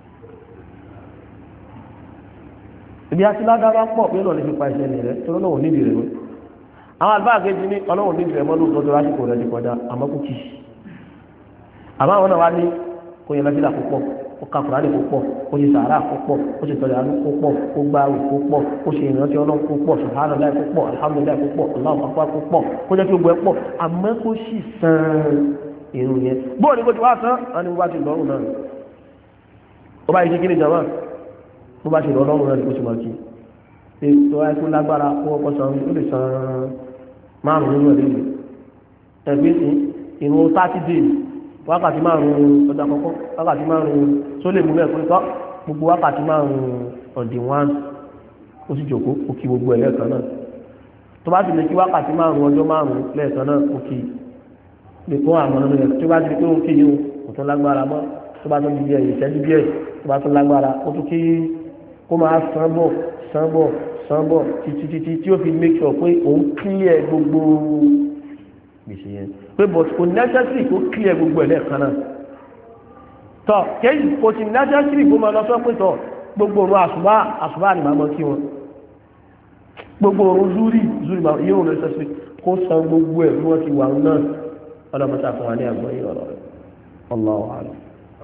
ibi àti ládàá pọ̀ pé lọ́ọ̀ lè fi pa ìṣẹ̀lẹ̀ rẹ̀ tó lọ́wọ́ nídìí rẹ̀ mọ́ àwọn àlùfáà kejì ní ọlọ́wọ́ nídìí rẹ̀ mọ́ lóòótọ́ tó lásìkò rẹ̀ ti kọjá àmọ́ kò kì í àmọ́ àwọn náà wá ní kó yẹn lọ́sílà púpọ̀ kó ka Kùránì púpọ̀ kó ṣe sàárà púpọ̀ kó ṣe tọrẹ àánú púpọ̀ kó gba àwẹ̀ púpọ̀ kó ṣe ìrántí Ọlọ́run púpọ̀ subhanallah púpọ̀ alhamdulillah púpọ̀ Allahu akbar púpọ̀ kó jẹ́ kí gbogbo ẹ̀ pọ̀ àmọ́ kó sì san irun yẹn bóòlù kó ti wá san á ní wá ti lọ́rùn náà ó bá yẹ kí kíni jàmá bó bá ti lọ lọ́rùn náà ni kó ṣe máa kí ètò àìkú lágbára kó ọkọ̀ san ó lè san márùn-ún nínú ẹ̀dẹ́gbẹ̀ ẹgbẹ́ ìrún 30 days wákàtí márùn-ún ọjọ́ àkọ́kọ́ wákàtí márùn-ún tó lè mú mẹ́ẹ̀kọ́ tọ́ gbogbo wákàtí márùn-ún ọ̀dì wán ó sì jòkó ó kí gbogbo ẹ̀ lẹ́ẹ̀kan náà tó bá ti lè kí wákàtí márùn-ún ọjọ́ márùn-ún lẹ́ẹ̀kan náà ó kí lè kó àwọn ọmọ rẹ̀ tó bá ti lè pé ó kí yìí ó tún lágbára mọ́ tó bá tún di bí ẹ̀yìn ìṣẹ́jú bí ẹ̀ tó bá tún lágbára ó tún kí kó máa san bọ̀ títí tí ó fi make sure pé òun clear gbogbo gbèsè yẹn pé but kò necessary kó clear gbogbo ẹ̀ lẹ́ẹ̀kan náà tọ́ kéyì kò sí necessary kó máa lọ sọ pé tọ́ gbogbo òun àṣùbá ni màá mọ kí wọn gbogbo òun zúrì máa yóò necessary kó san gbogbo ẹ̀ bí wọ́n ti wà náà ọlọ́mọta fún wa ní àgbọ̀ yìí ọ̀rọ̀ rẹ̀ Allahu a'lam.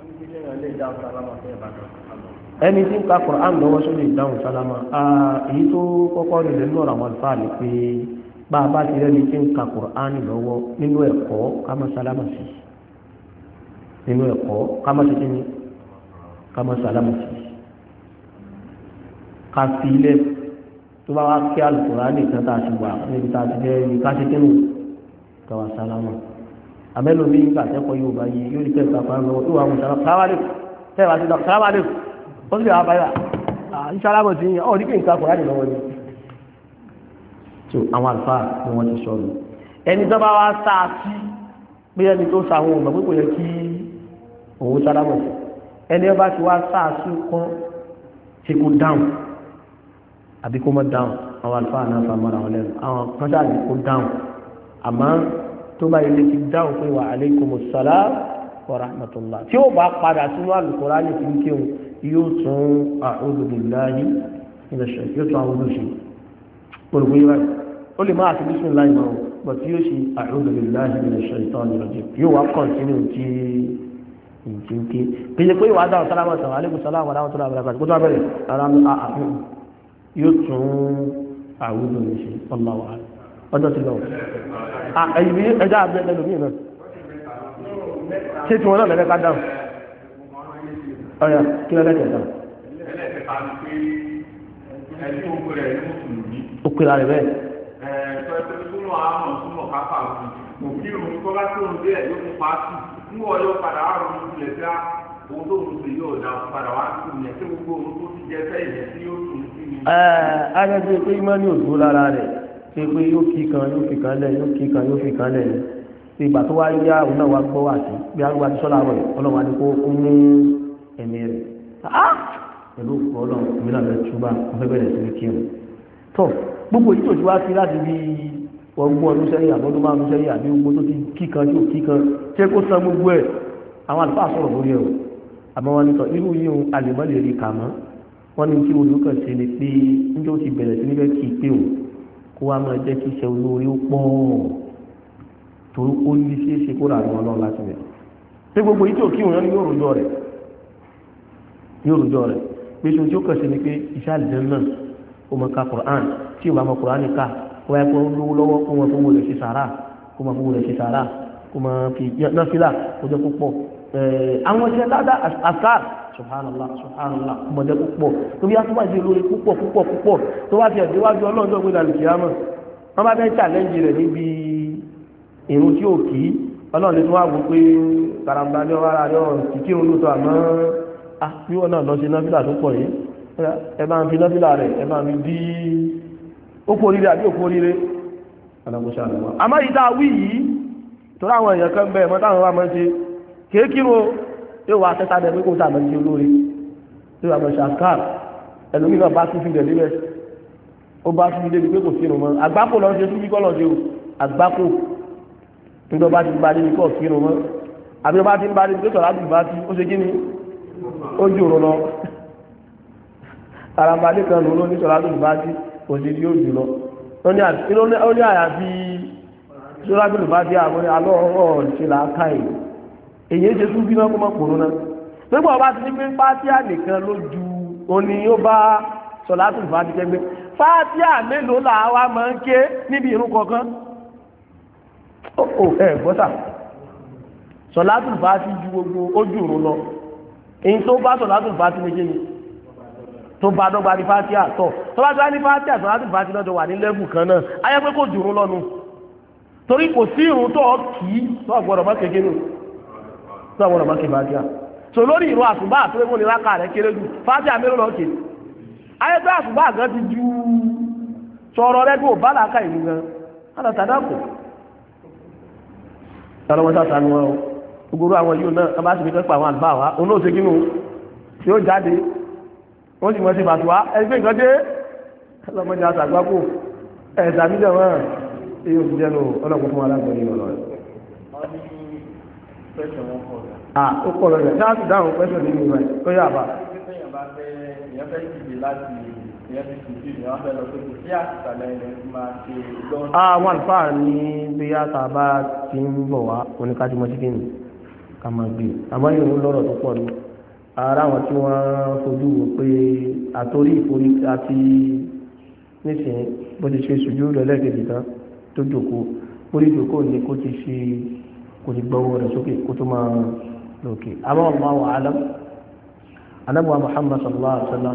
ẹni tí ń ka Qur'an lọ́wọ́ sórí ìdáhùn sálámà èyí tó kọ́kọ́ rẹ̀ lẹ́nu ọ̀rọ̀ àwọn àlùfáà ni pé bá a bá ti rẹ́ni tí ń ka Qur'an lọ́wọ́ nínú ẹ̀kọ́ ká má sálámà sí nínú ẹ̀kọ́ ká má ṣe kí ni ká má sálámà sí ká fi ilẹ̀ tó bá wá kí Al-Kùránì nìkan tá a ti wà níbi tá a ti jẹ́ ibi ká ṣe kí ni ká wá sálámà àmẹ́lò mi nígbà tẹ́kọ̀ọ́ yóò bá yí yóò rí tẹ́ ìpapá lọ yóò wá mú sálámà tẹ́wàá ti lọ sálámà lè ó sì lè wá báyà ìsálámà ti yàn ọ́ ní kí n ká Kùránì lọ́wọ́ ni so àwọn àlùfáà ni wọ́n ti sọ̀rọ̀ ẹni tó bá wá sáà sí pé ẹni tó sa àwọn ọmọ pípò yẹ kí òun sálámà sí ẹni ọba ti wá sáà sí kọ́ ṣe kó dáhùn àbí kó mọ́ dáhùn àwọn àlùfáà náà fa mọ́ra wọn lẹ́nu àwọn kan sáà ní kó dáhùn àmọ́ tó bá ilé ti dáhùn pé wa alaikumus salam wa rahmatullah tí ó bá padà sínú Al-Qur'ani tí ń kéwòn yóò tún a'udhu billahi minash shaitan yóò tún àwọn olóṣèlú olùgbé yìí báyìí ó lè máa fi bismillah máa wò bọ̀ tí yóò ṣe a'udhu billahi minash shaitani rajim yóò wá kọ́ntínú tí ìjìnké kéje pé ìwà dáhùn sálámà sàn alaikum salam wa rahmatullahi wa barakatuh kó tó bẹ̀rẹ̀ ara yóò tún a'udhu ní ṣe Allahu a'lam ọjọ́ ti lọ ẹ̀yìn bí ẹjá àbẹ́ ẹlòmíì náà ṣé tí wọ́n náà lẹ́lẹ́ká dáhùn ọ̀yà kí lẹ́lẹ́kẹ̀ dáhùn ó pèrà rẹ̀ bẹ́ẹ̀ ayẹ́gbẹ́ pé ìmọ̀ ní òdó lára rẹ̀ pé yóò kí kan lẹ̀ yóò kí kan yóò fi kan lẹ̀ ní ìgbà tó wá yá òun náà wá gbọ́ wà sí bí arúgbó àti sọ́lá rẹ̀ ọlọ́wà ní kó ó ní ẹ̀mí rẹ̀ pẹ̀lú ọlọ́run ìmìnà rẹ̀ túbá ọ̀fẹ́ bẹ̀rẹ̀ sí ní kírun tó gbogbo yìí tó ti wá sí láti bí ọgbọ́n ọdún sẹ́yìn àbọ́dún márùn sẹ́yìn àbí gbogbo tó ti kíkan yóò kíkan ṣé kó san gbogbo ẹ̀ àwọn àlùfáà sọ̀rọ̀ lórí ẹ̀ o àmọ́ wọn ní sọ irú yìí ohun alẹ́mọ́ lè rí kà mọ́ wọn ní kí olùkọ́ ṣe ni pé níjọ́ ti bẹ̀rẹ̀ sí níbẹ̀ kí pé o kó wá máa jẹ́ kí iṣẹ́ olóore ó pọ̀ torí ó ní ṣe é ṣe kó rà ní ọlọ́run láti bẹ̀ ṣé gbogbo yìí tó kí òun yóò rojọ́ rẹ̀ pé ṣe tí ó kàn sí ni pé iṣẹ́ àlìjẹ́ náà ó mọ ka Qur'an tí ò bá mọ Qur'an ká kó wáyé kó lówó lọ́wọ́ kó mọ fowó rẹ̀ ṣe sàrà kó mọ fowó rẹ̀ ṣe sàrà kó mọ fi náfìlà kó jẹ́ púpọ̀ àwọn iṣẹ́ dáadáa àṣàr subhanallah kó mọ jẹ́ púpọ̀ tó bí atúbà ṣe lórí púpọ̀ tó wá fi ẹ̀dẹ́wájú ọlọ́ọ̀dọ́ gbé dàlù kìámọ̀ wọ́n bá fẹ́ challenge rẹ̀ níbi ìrun tí ò kí ọlọ́ọ̀dẹ́ tó wá wò pé karambà ní ọwọ́ ara rẹ̀ ọ̀ kìkì òun lóòótọ́ àmọ́ bí wọ́n náà lọ sí náfìlà tó pọ̀ yìí ẹ máa ń fi náfìlà rẹ̀ ẹ máa ń fi dí ókú oríire àbí òkú oríire alágbóṣà rẹ̀ wá. àmọ́ ìdá wí yìí tó láwọn èèyàn kan bẹ́ẹ̀ mọ́ táwọn wá máa ń ṣe kéékìrò yóò wá tẹ́tà dẹ̀ pé kó tà máa ń ṣe olóore yóò wá máa ṣe àṣkár ẹlòmí náà bá tún fi dẹ̀ níbẹ̀ ó bá tún fi débi pé kò sínú mọ́ àgbákò lọ ṣe síbí kọ́ lọ ṣe o àgbákò nígbà bá ti bá débi kọ́ sínú mọ́ àbí bá ti ń bá débi pé sọ̀rọ̀ àbí bá ti ó ṣe kí ni ó jòrò lọ àràmbàdé kan lòó ní sọ̀rọ̀ àdúgbò bá tí kò sí yóò jù lọ ó ní àyàfi sọ̀rọ̀ àdúgbò bá tí àwọn alọ́ọ̀rọ̀ ṣe làákà ẹ̀ èyí ṣe tún bí náà kó mọ́ kòrò náà pípọ̀ bá ti ní pé fátíà nìkan ló ju òní ó bá sọ̀rọ̀ àdúgbò bá ti kẹgbẹ́ fátíà mélòó làwa máa ń ké níbi ìrun kọ̀ọ̀kan ó ẹ̀ gbọ́sà sọ̀rọ̀ àdúgbò bá ti ju gbogbo ojú ìrun lọ èyí tó bá sọ̀rọ̀ àdúgbò bá ti méjì ni tó bá dọ́gba ní fátíà tọ̀ tó bá tó wá ní fátíà tó láti fátíà lọ́jọ́ wà ní lẹ́bù kan náà ayé pé kò jùrún lọ́nu torí kò sí ìrun tó kì í tó ọ̀gbọ́dọ̀ má kéke nù tó ọ̀gbọ́dọ̀ má ké fátíà so lórí ìrun àsùbá àtúwé ní rákà rẹ̀ kéré jù fátíà mélòó lọ́ọ́ ké ayé pé àsùbá gan ti ju sọ̀rọ̀ rẹ̀ tó bá làákà ìlú gan hádà tàdákù tàlọ́wọ́ sàtànù wọn o gbogbo àwọn yìí náà a bá sì fi kẹ́pọ̀ àwọn àlùbá wa onóòṣèkínú tí ó jáde wọ́n sì mọ́ sí bàtùwá ẹgbẹ́ nǹkan dé ọlọ́mọdé àtàgbákò ẹ̀ẹ̀dà mílíọ̀ mọ́ èyí ò ti jẹ́nu ọlọ́pọ̀ fún alágbọ̀n yìí lọ́rọ̀ ó pọ̀ rẹ̀ náà sì dáhùn pẹ́sọ̀ nínú rẹ̀ tó yà bá àwọn àlùfáà ní bí yàtà bá ti ń bọ̀ wá oníkájúmọ́ sí kìnnì ká máa gbé àmọ́ yìí ń lọ́rọ̀ tó pọ̀ ní ara wọn tí wọ́n fojú wò pé àtórí ìforí àti nísìnyí bó ti ṣe ṣojú rẹ̀ lẹ́ẹ̀kejì tán tó jòkó orí ìjòkó ní kó ti ṣe kò ti gbọ́wọ́ rẹ̀ sókè kó tó máa lókè àmọ́ Allahu a'lam anábọ̀ Muhammad sallallahu alaihi wasallam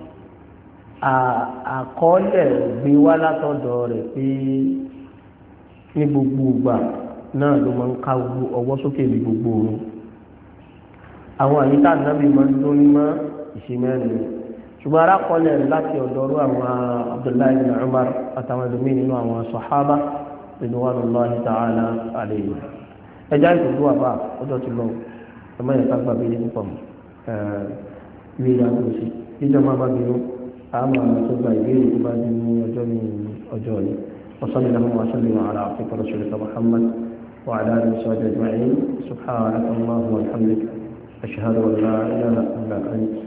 àkọọ́lẹ̀ gbé wá látọ̀dọ̀ rẹ̀ pé ní gbogbo ìgbà náà ló máa ń ká ọwọ́ sókè ní gbogbo òun àwọn àyíká ànábì máa ń lórí mọ́ ìṣẹ́mẹ́rin ṣùgbọ́n arákọọ́lẹ̀ láti ọ̀dọ̀rú àwọn Abdullahi bin Umar àtàwọn ẹlòmí nínú àwọn sàhábà ridwanullahi ta'ala alayhi ẹjá ìtòjú àbá ọjọ́ ti lọ ẹmọ ìyẹ̀ká gbàgbé ní púpọ̀ ilé ìyàwó sí ìjọba bá bínú àmà tó gba ìbéèrè tó bá di ní ọjọ́ ní ọjọ́ yìí وصلى اللهم وسلم على عبدك ورسولك محمد وعلى اله وصحبه اجمعين سبحانك اللهم وبحمدك اشهد ان لا اله الا انت